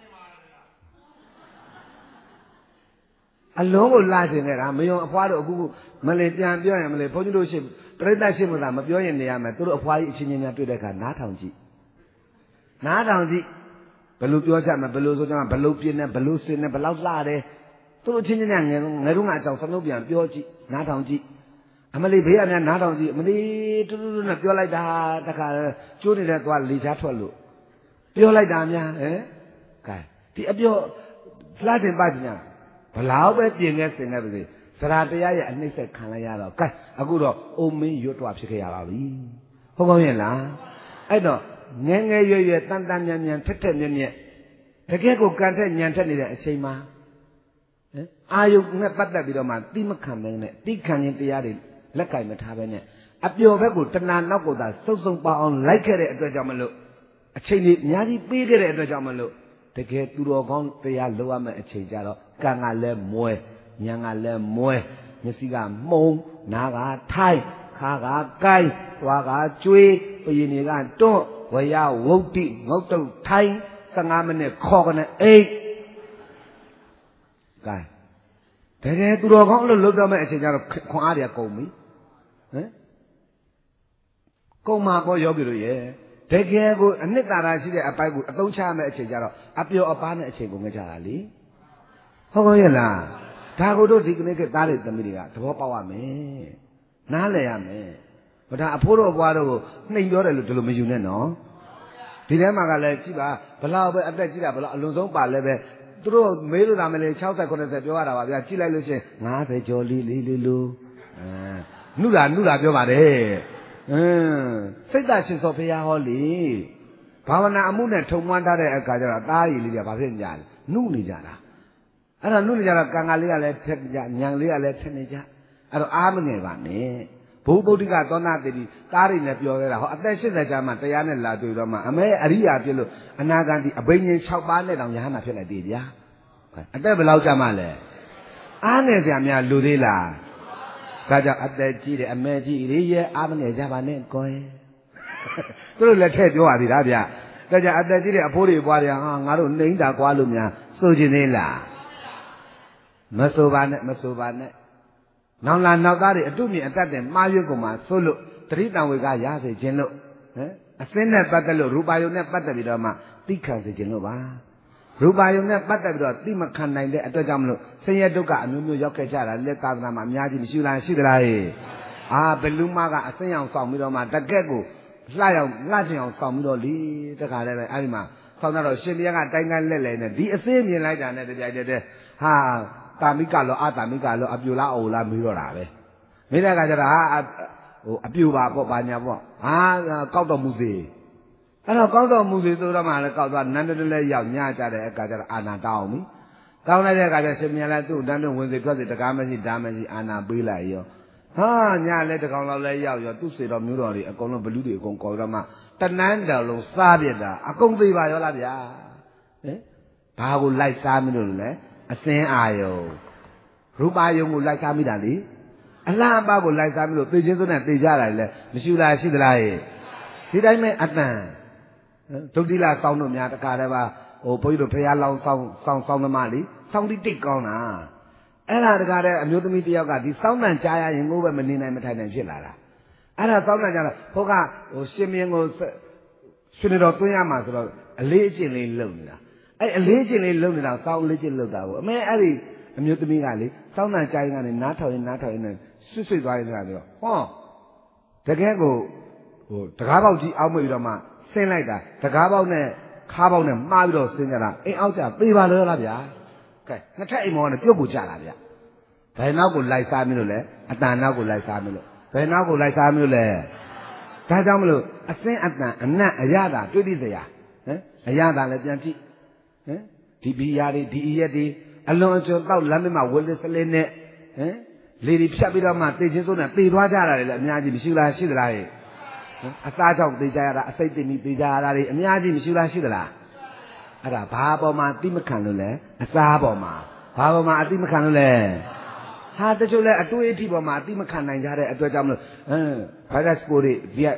အလုံးကိုလှချင်ခဲ့တာမယုံအဖွားတို့အခုမလေးပြန်ပြောရင်မလေးဘုန်းကြီးတို့ရှိပြိဿရှိမှသာမပြောရင်နေရမယ်သူတို့အဖွားကြီးအချင်းချင်းများတွေ့တဲ့အခါနားထောင်ကြည့်ဘလို့ပြောချမယ်ဘလို့ဆိုကြမှာဘလို့ပြင်တယ်ဘလို့စင်တယ်ဘလောက်လှတယ်သူတို့အချင်းချင်းများငယ်တုန်းကအကြောင်းစလုံးပြန်ပြောကြည့်နားထောင်ကြည့်အမလီဘေးအများနားထောင်ကြည့်အမလီတူတူနဲ့ပြောလိုက်တာတခါကျိုးနေတဲ့သွားလေချားထွက်လို့ပြောလိုက်တာများကဲဒီအပြောလှတင်ပါချင်ညာဘလောက်ပဲပြင်ခဲ့စင်ခဲ့ပါစေစရာတရားရဲ့အနှိမ့်ဆက်ခံလိုက်ရတော့ကဲအခုတော့အုံမင်းရွတ်တော့ဖြစ်ခဲ့ရပါပြီဟုတ်ကောင်းရဲ့လားအဲ့တော့ငယ်ငယ်ရွယ်ရွယ်တန်တန်မြန်မြန်ထက်ထက်မြက်မြက်တကယ်ကိုကန်ထက်ညံထက်နေတဲ့အချိန်မှာအာယုနဲ့ပတ်သက်ပြီးတော့မှတိမခံမင်းနဲ့တိခံရင်တရားတွေလက်ကင်မထားပဲနဲ့အပျော်ဘက်ကိုတဏှာနောက်ကိုသာစုံပါအောင်လိုက်ခဲ့တဲ့အတွက်ကြောင့်မလို့အချိန်ကြီးအများကြီးပေးခဲ့တဲ့အတွက်ကြောင့်မလို့တကယ်သူတော်ကောင်းတရားလိုရမယ့်အချိန်ကြတော့ကံကလည်းမွဲဉာဏ်ကလည်းမွဲမျက်စိကမှုံနားကထိုင်ခါကကိုင်းသွားကကျွေးပရင်တွေကတွန့်ဝရဝုတ်တိငုတ်တုတ်ထိုင်15မိနစ်ခေါ်ကနေအိတ်ကဲတကယ်သူတော်ကောင်းလို့လုပ်တော့မယ့်အချိန်ကျတော့ခွန်အားတွေကကုန်ပြီကုန်မှာပေါ့ယောဂီတို့ရဲ့တကယ်ကိုအနှစ်သာရရှိတဲ့အပိုက်ကိုအသုံးချမယ့်အချိန်ကျတော့အပျော်အပါးနဲ့အချိန်ကုန်ကြတာလေဟုတ်ကောရဲ့လားဒါကိုတို့ဒီကနေ့ကသားတွေသမီးတွေကသဘောပေါက်ရမယ်နားလည်ရမယ်ဒါအဖိုးတို့အပွားတို့ကိုနှိမ်ပြောတယ်လို့ဒီလိုမယူနဲ့နော်ဒီထဲမှာကလည်းကြည့်ပါဘလောက်ပဲအသက်ကြီးတာဘလောက်အလွန်ဆုံးပါလဲပဲသူတို့မေးလို့သာမလဲ60 90ပြောရတာပါဗျာကြည့်လိုက်လို့ရှိရင်50ကျော်လေးလူနုလာပြောပါတယ်စိတ်တရှင်စောဖရာဟောလေဘာဝနာအမှုနဲ့ထုံမွမ်းထားတဲ့အခါကျတော့သားရည်လေးကဘာဖြစ်ကြလဲနုနေကြတာအဲ့တော့နုနေကြတော့ကံကလေးကလည်းထက်ကြညံလေးကလည်းထက်နေကြအဲ့တော့အားမငယ်ပါနဲ့ဘုဗုဒ္ဓကသောနာတိသားတွေနဲ့ပြောခဲ့တာဟောအသက်80ကြာမှတရားနဲ့လာတွေ့တော့မှအမဲအရိယာပြလို့အနာဂတ်အဘိညာဉ်6ပါးနဲ့တောင်ယဟနာဖြစ်လိုက်သေးဗျာအသက်ဘယ်လောက်ကြာမှလဲအားငယ်စရာများလူသေးလားဒါကြောင့်အသက်ကြီးတယ်အမဲကြီးရေရဲ့အားမငယ်ကြပါနဲ့ကိုယ်သူတို့လည်းထည့်ပြောရသေးတာဗျာဒါကြောင့်အသက်ကြီးတဲ့အဖိုးတွေပွားတယ်ဟာငါတို့နှိမ့်တာကွာလို့များဆိုခြင်းသေးလားမဆိုပါနဲ့မဆိုပါနဲ့နောက်လာနောက်သားတွေအတုမြင်အတတ်တယ်မှားရွက်ကုန်မှာဆိုလို့တတိတံဝေကရစေခြင်းလို့ဟမ်အစင်းနဲ့ပတ်သက်လို့ရူပါယုံနဲ့ပတ်သက်ပြီးတော့မှသိခံစေခြင်းလို့ပါရူပါယုံနဲ့ပတ်သက်ပြီးတော့သိမခံနိုင်တဲ့အတွက်ကြောင့်မလို့ဆင်းရဲဒုက္ခအမျိုးမျိုးရောက်ခဲ့ကြတာလက်သာသနာမှာအများကြီးမရှိလားရှိသလားဟဲ့ဘယ်လူမကအစင်းအောင်ဆောင်ပြီးတော့မှတကက်ကိုလှချင်အောင်ဆောင်ပြီးတော့လीတခါတည်းပဲအဲ့ဒီမှာဆောင်းတော့ရှင်ဘုရားကတိုင်းကန်းလက်လဲနဲ့ဒီအစင်းမြင်လိုက်တာနဲ့တပြိုင်တည်းဟာတာမိကလောတာမိကလောအပြူလားအိုလားမေးတော့တာပဲမေးတဲ့အခါကျတော့အပြူပါပေါ့ဘာညာပေါ့ကောက်တော်မူစေအဲ့တော့ကောက်တော်မူစေဆိုတော့မှလည်းကောက်သွားနန်းတလဲရောက်ညကြတဲ့အခါကျတော့အာနာတောင်းပြီတောင်းလိုက်တဲ့အခါကျရှင်မြင်လိုက်သူ့တန်းတွင်ဝင်စေထွက်စေတကားမရှိဓာမရှိအာနာပေးလိုက်ရောညလဲတကောင်လောက်လဲရောက်ရောသူ့စေတော်မျိုးတော်တွေအကုန်လုံးဘလူးတွေအကုန်ကော်တော့မှတနန်းတော်လုံးစားပြတာအကုန်သေးပါရောလားဗျာဘာကိုလိုက်စားမလို့လဲအစင်းအာယုံရူပါယုံကိုလိုက်စားမိတာလေအလှအပကိုလိုက်စားမိလို့သိချင်းစွနဲ့သိကြတာလေမရှိလားရှိသလားဒီတိုင်းမဲ့အတန်ဒုတိလစောင်းတို့များတခါတည်းပါဘုန်းကြီးတို့ဖះလောင်းစောင်းသမားလေစောင်းတိတ်ကောင်းတာအဲ့ဒါတခါတည်းအမျိုးသမီးတယောက်ကဒီစောင်းတန်ကြားရရင်ကိုယ်ပဲမနေနိုင်မထိုင်နိုင်ဖြစ်လာတာအဲ့ဒါစောင်းတန်ကြားတော့ဘုကရှင်မင်းကိုရှင်တော်တွင်းရမှာဆိုတော့အလေးအကျင့်လေးလုပ်နေတာအဲ့အလေးအကျင့်လေးလုပ်နေတာစောင်းလေးကျင့်လုပ်တာကိုအမေအဲ့ဒီအမျိုးသမီးကလေစောင်းတန်ကြားရင်ကနေနားထောင်ရင်နဲ့ဆွတ်သွားရင်ဆိုတော့တကယ်ကိုတကားပေါက်ကြီးအောက်မိတော့မှဆင်းလိုက်တာတကားပေါက်နဲ့ခါးပေါက်နဲ့မှားပြီးတော့ဆင်းကြတာအိမ်အောက်ကျပေးပါလို့လားဗျာကဲနှစ်ထပ်အိမ်မောနဲ့ပြုတ်ကိုကြလာဗျဘယ်နောက်ကိုလိုက်စားမလို့လဲအတန်နောက်ကိုလိုက်စားမလို့ဘယ်နောက်ကိုလိုက်စားမလို့လဲဒါကြောင့်မလို့အစင်းအတန်အနတ်အရသာတွေ့သိစရာအရသာလည်းပြန်ကြည့်ဒီဘီယာတွေဒီရက်တွေအလွန်အကျွံတောက်လမ်းမမှာဝက်လက်စလေးနဲ့လေဒီဖြတ်ပြီးတော့မှတေချင်းစိုးနဲ့တေသွားကြတာလေအများကြီးမရှိလားရှိသလားအသားကြောင့်တေကြရတာအစိတ်တင်ပြီးတေကြရတာတွေအများကြီးမရှိလားရှိသလားအဲ့ဒါဘာပေါ်မှာအတိမခံလို့လဲအစားပေါ်မှာဘာပေါ်မှာအတိမခံလို့လဲတချို့လဲအတွေးအထိပေါ်မှာအတိမခံနိုင်ကြတဲ့အတွက်ကြောင့်မလို့ဗိုင်းရပ်စ်ပိုးတွေ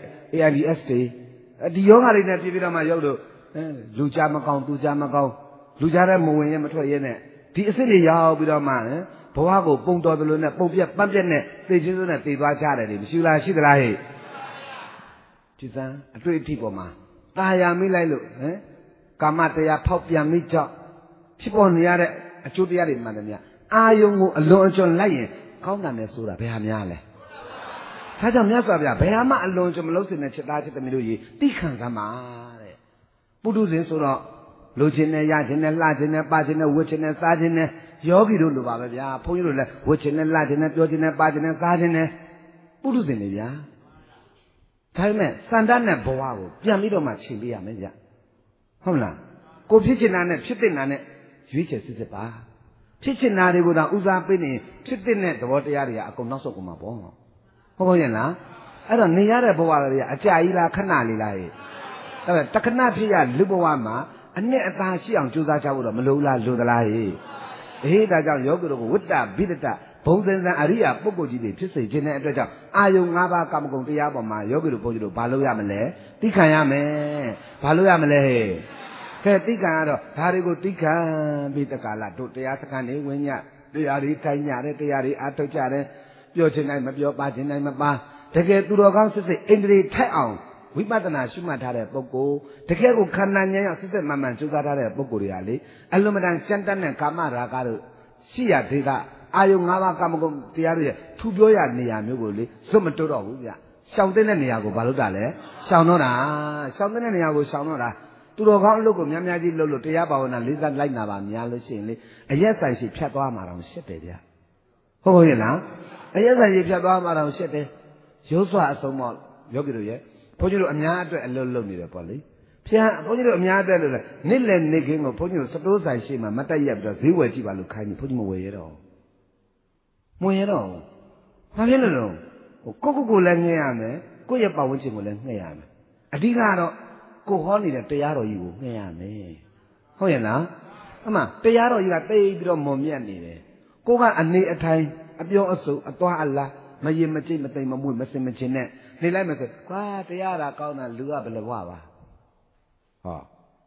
AIDS တွေဒီယောဂါတွေနဲ့ပြည်ပြီးတော့မှရုပ်လို့လူကြမကောင်းသူကြမကောင်းလူကြတဲ့မဝင်ရမထွက်ရနဲ့ဒီအစ်စ်တွေရောက်ပြီးတော့မှဘဝကိုပုံတော်သလိုနဲ့ပုံပြက်ပန်းပြက်နဲ့သိချင်းစိုးနဲ့သိသွားကြတယ်မရှိလားရှိသလားဒီစံအတွေ့အထိပေါ်မှာตาရမိလိုက်လို့ကာမတရားဖောက်ပြန်မိကြောင့်ဖြစ်ပေါ်နေရတဲ့အကျိုးတရားတွေမှန်တယ်များအာယုံကိုအလွန်အကျွံလိုက်ရင်ကောင်းတာနဲ့ဆိုတာဘယ်ဟာများလဲဒါကြောင့်မြတ်စွာဘုရားဘယ်ဟာမှအလွန်အကျွံမလုပ်စင်တဲ့ချက်သားချက်သမီးတို့ကြီးတိခံသမှာတဲ့ပုထုဇဉ်ဆိုတော့လူချင်းနဲ့ရချင်းနဲ့လှချင်းနဲ့ပါချင်းနဲ့ဝတ်ချင်းနဲ့စားချင်းနဲ့ယောဂီတို့လိုပါပဲဗျာဘုန်းကြီးတို့လည်းဝတ်ချင်းနဲ့လှချင်းနဲ့ပြောချင်းနဲ့ပါချင်းနဲ့စားချင်းနဲ့ပုထုဇဉ်တွေဗျာဒါပေမဲ့စန္ဒနဲ့ဘဝကိုပြန်ပြီးတော့မှချိန်ပေးရမယ်ဗျဟုတ်လားကိုဖြစ်ချင်တာနဲ့ဖြစ်တဲ့နာနဲ့ရွေးချယ်စစ်ပါဖြစ်ချင်တာတွေကိုတော့ဦးစားပေးနေဖြစ်တဲ့သဘောတရားတွေကအကုန်နောက်ဆုတ်ကုန်မှာပေါ့ဟုတ်ရဲ့လားအဲ့တော့နေရတဲ့ဘဝတွေကအကြာကြီးလားခဏလေးလားဒါပေမဲ့တခဏဖြစ်ရလူဘဝမှာအနှစ်အသာရှိအောင်ကြိုးစားကြဖို့တော့မလိုလားလိုသလားဒါကြောင့်ယောဂီတို့ကိုဝိတ္တဘိဒတဘုံစင်စံအရိယာပုဂ္ဂိုလ်ကြီးတွေဖြစ်စေခြင်းတဲ့အတွက်ကြောင့်အာယုံ၅ပါးကာမဂုဏ်တရားပေါ်မှာယောဂီတို့ဘုန်းကြီးတို့ဘာလို့ရမလဲသိခံရမယ်ဘာလို့ရမလဲကဲသိခံရတော့ဒါတွေကိုသိခံပြီးတက္ကလာတို့တရားစခန်းနေဝင်းညတရားတွေထိုင်ညတဲ့တရားတွေအားထုတ်ကြတယ်ပြောချင်တိုင်းမပြောပါချင်တိုင်းမပါတကယ်သူတော်ကောင်းစစ်စစ်ဣန္ဒြေထိုက်အောင်ဝိပဿနာရှုမှတ်ထားတဲ့ပုဂ္ဂိုလ်တကယ်ကိုခန္ဓာဉာဏ်ရောက်စစ်စစ်မှန်မှန်ကြိုးစားထားတဲ့ပုဂ္ဂိုလ်တွေကလေအလွန်မတန်ကြမ်းတမ်းတဲ့ကာမရာဂတို့ရှိရဒေသအာယုံ၅ပါးကာမဂုဏ်တရားတွေထူပြောရနေရာမျိုးကိုလေဇွတ်မတိုးတော့ဘူးဗျရှောင်တဲ့နေရာကိုဘာလို့တာလဲရှောင်တော့တာရှောင်တဲ့နေရာကိုရှောင်တော့တာသူတော်ကောင်းအလုပ်ကိုများများကြီးလုပ်လို့တရားဘာဝနာလေးစားလိုက်နာပါများလို့ရှိရင်လေအရက်ဆိုင်ရှိဖြတ်သွားမှာတော့ရှစ်တယ်ဗျဟုတ်ရဲ့လားအရက်ဆိုင်ရှိဖြတ်သွားမှာတော့ရှစ်တယ်ရိုးစွာအဆုံးတော့ယောဂီတို့ရဲ့ဘုန်းကြီးတို့အများအတွက်အလုပ်လုပ်နေတယ်ပေါ့လေဘုန်းကြီးတို့အများအတွက်လို့လေနေ့လည်နေ့ခင်းကိုဘုန်းကြီးတို့စတိုးဆိုင်ရှိမှမတက်ရက်ပြီးတော့ဈေးဝယ်ကြည့်ပါလို့ခိုင်းပြီးဘုန်းကြီးမဝယ်ရတော့မဝယ်ရတော့ဘာဖြစ်လို့လဲကိုလည်းငှဲ့ရမယ်ကိုယ့်ရဲ့ပတ်ဝန်းကျင်ကိုလည်းငှဲ့ရမယ်အဓိကတော့ကိုဟောနေတဲ့တရားတော်ကြီးကိုငှဲ့ရမယ်ဟုတ်ရဲ့လားအမှတရားတော်ကြီးကတိတ်ပြီးတော့မွန်မြတ်နေတယ်ကိုကအနေအထိုင်အပြောအဆိုအသွားအလားမရင်မကြိတ်မသိမ်မမွေ့မစင်မချင်နဲ့နေလိုက်မယ်ဆိုကွာတရားတာကောင်းတာလူကဘယ်လိုဝပါ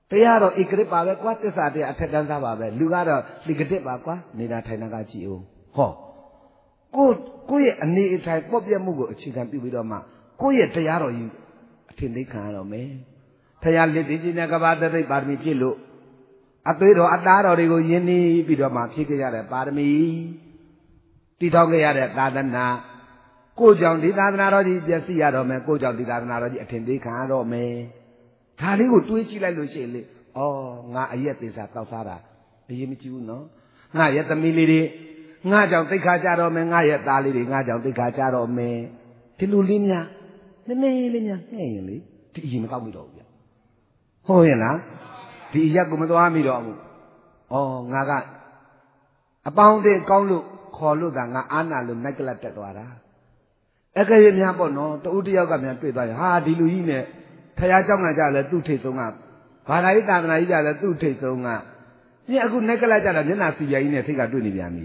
တရားတော့ဧကရစ်ပါပဲကွာသစ္စာတရားအထက်တန်းသားပါပဲလူကတော့လိကတစ်ပါကွာနေတာထိုင်တာကကြည့်အောင်ဟောကိုယ့်ရဲ့အနေအထိုင်ပေါ့ပြက်မှုကိုအခြေခံပြုပြီးတော့မှကိုယ့်ရဲ့တရားတော်ကြီးအထင်သေးခံရတော့မယ်ဖရာလက်သိချင်းနဲ့ကဘာတသိပါရမီဖြစ်လို့အသွေးတော်အသားတော်တွေကိုယဉ်နေပြီးတော့မှဖြည့်ခဲ့ရတဲ့ပါရမီတည်ထောင်ခဲ့ရတဲ့သာသနာကိုကြောင့်ဒီသာသနာတော်ကြီးပျက်စီးရတော့မယ်ကိုကြောင့်ဒီသာသနာတော်ကြီးအထင်သေးခံရတော့မယ်ဒါလေးကိုတွေးကြည့်လိုက်လို့ရှိရင်လေဩငါအရက်သေးစားတောက်စားတာအရေးမကြီးဘူးနော်ငါရဲ့သမီးလေးတွေငါကြောင့်သိက္ခာကြတော့မယ်ငါရဲ့သားလေးတွေငါကြောင့်သိက္ခာကြတော့မယ်ဒီလိုလေးများနည်းနည်းလေးများနှဲ့ရင်လေဒီအရင်မကောက်မိတော့ဘူးဗျဟုတ်ရဲ့လားဒီအရက်ကိုမသွားမိတော့ဘူးဩငါကအပေါင်းအသင်းကောင်းလို့ခေါ်လို့သာငါအာနာလို့နိုင်ကလတ်တက်သွားတာအကယ်၍များပေါ့နော်တူတယောက်ကများတွေ့သွားရင်ဟာဒီလူကြီးနဲ့ဖရာเจ้าကကြလဲသူ့ထိတ်ဆုံးကဘာသာရေးသာသနာကြီးကြလဲသူ့ထိတ်ဆုံးကညအခုနိုင်ကလတ်ကြတာမျက်နှာစီပြာကြီးနဲ့ထိတ်ကတွေ့နေပြန်ပြီ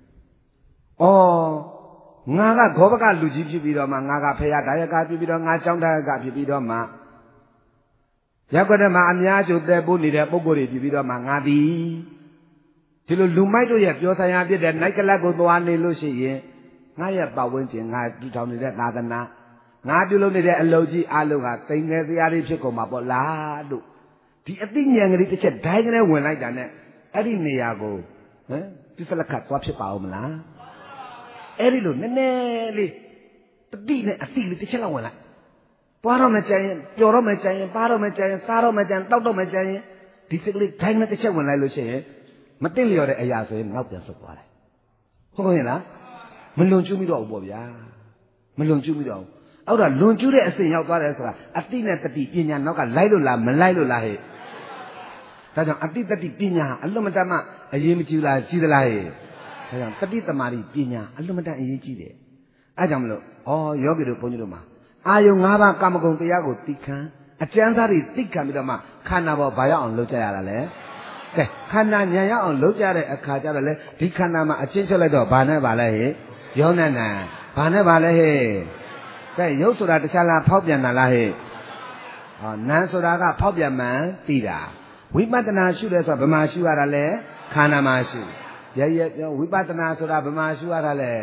ငါကဂောဘကလူကြီးဖြစ်ပြီးတော့မှငါကဖရာဒါယကဖြစ်ပြီးတော့ငါเจ้าဒါယကဖြစ်ပြီးတော့မှရက်ွက်ထဲမှာအများကျိုးသက်ပိုးနေတဲ့ပုံကိုယ်တွေဖြစ်ပြီးတော့မှငါသည်ဒီလိုလူမိုက်တို့ရဲ့ပြောဆိုင်ရာဖြစ်တဲ့နိုင်ကလတ်ကိုသွားနေလို့ရှိရင်ငါရဲ့ပတ်ဝန်းကျင်ငါတူထောင်နေတဲ့သာသနာငါပြုလုပ်နေတဲ့အလုပ်ကြီးအလုံးဟာတိမ်ငယ်စရာတွေဖြစ်ကုန်မှာပေါ့လားလို့ဒီအသိဉာဏ်ကလေးတစ်ချက်ဒိုင်းကနေဝင်လိုက်တာနဲ့အဲ့ဒီနေရာကိုဒီစလက်ကသွားဖြစ်ပါဦးမလားအဲ့ဒီလိုနည်းနည်းလေးတတိနဲ့အတိလေးတစ်ချက်လောက်ဝင်လိုက်သွားတော့မကြရင်ပျော်တော့မကြရင်ပါတော့မကြရင်စားတော့မကြရင်တောက်တော့မကြရင်ဒီစကလေးဒိုင်းနဲ့တစ်ချက်ဝင်လိုက်လို့ရှိရင်မသိလျော်တဲ့အရာဆိုရင်နောက်ပြန်ဆုတ်သွားတယ်ဟုတ်ရဲ့လားမလွန်ကျူးမိတော့ဘူးပေါ့ဗျာမလွန်ကျူးမိတော့ဘူးအောက်တော့လွန်ကျူးတဲ့အစဉ်ရောက်သွားတယ်ဆိုတာအတိနဲ့တတိပညာနောက်ကလိုက်လို့လားမလိုက်လို့လားဟဲ့ဒါကြောင့်အတိတတိပညာအလွန်မတတ်မှအရေးမကြီးလားကြီးသလားဟဲ့ဒါကြောင့်တတိတမာတိပညာအလွန်မတတ်အရေးကြီးတယ်အဲကြောင့်မလို့ယောဂီတို့ဘုန်းကြီးတို့မှာအာယုံ၅ပါးကာမဂုဏ်တရားကိုသိခံအကျဉ်းစားတွေသိခံပြီးတော့မှခန္ဓာပေါ်ဘာရောက်အောင်လုပ်ကြရတာလဲကဲခန္ဓာဉာဏ်ရောက်အောင်လုပ်ကြတဲ့အခါကျတော့လေဒီခန္ဓာမှာအချင်းချုပ်လိုက်တော့ဘာနဲ့ပါလဲဟဲ့ယောနန္ဒဘာနဲ့ပါလဲဟဲ့ကဲရုပ်ဆိုတာတခြားလားဖောက်ပြန်တာလားဟဲ့နာမ်ဆိုတာကဖောက်ပြန်မှန်သိတာဝိပဿနာရှုတယ်ဆိုတာဘယ်မှာရှုရတာလဲခန္ဓာမှာရှုရဲ့ပြောဝိပဿနာဆိုတာဘယ်မှာရှုရတာလဲ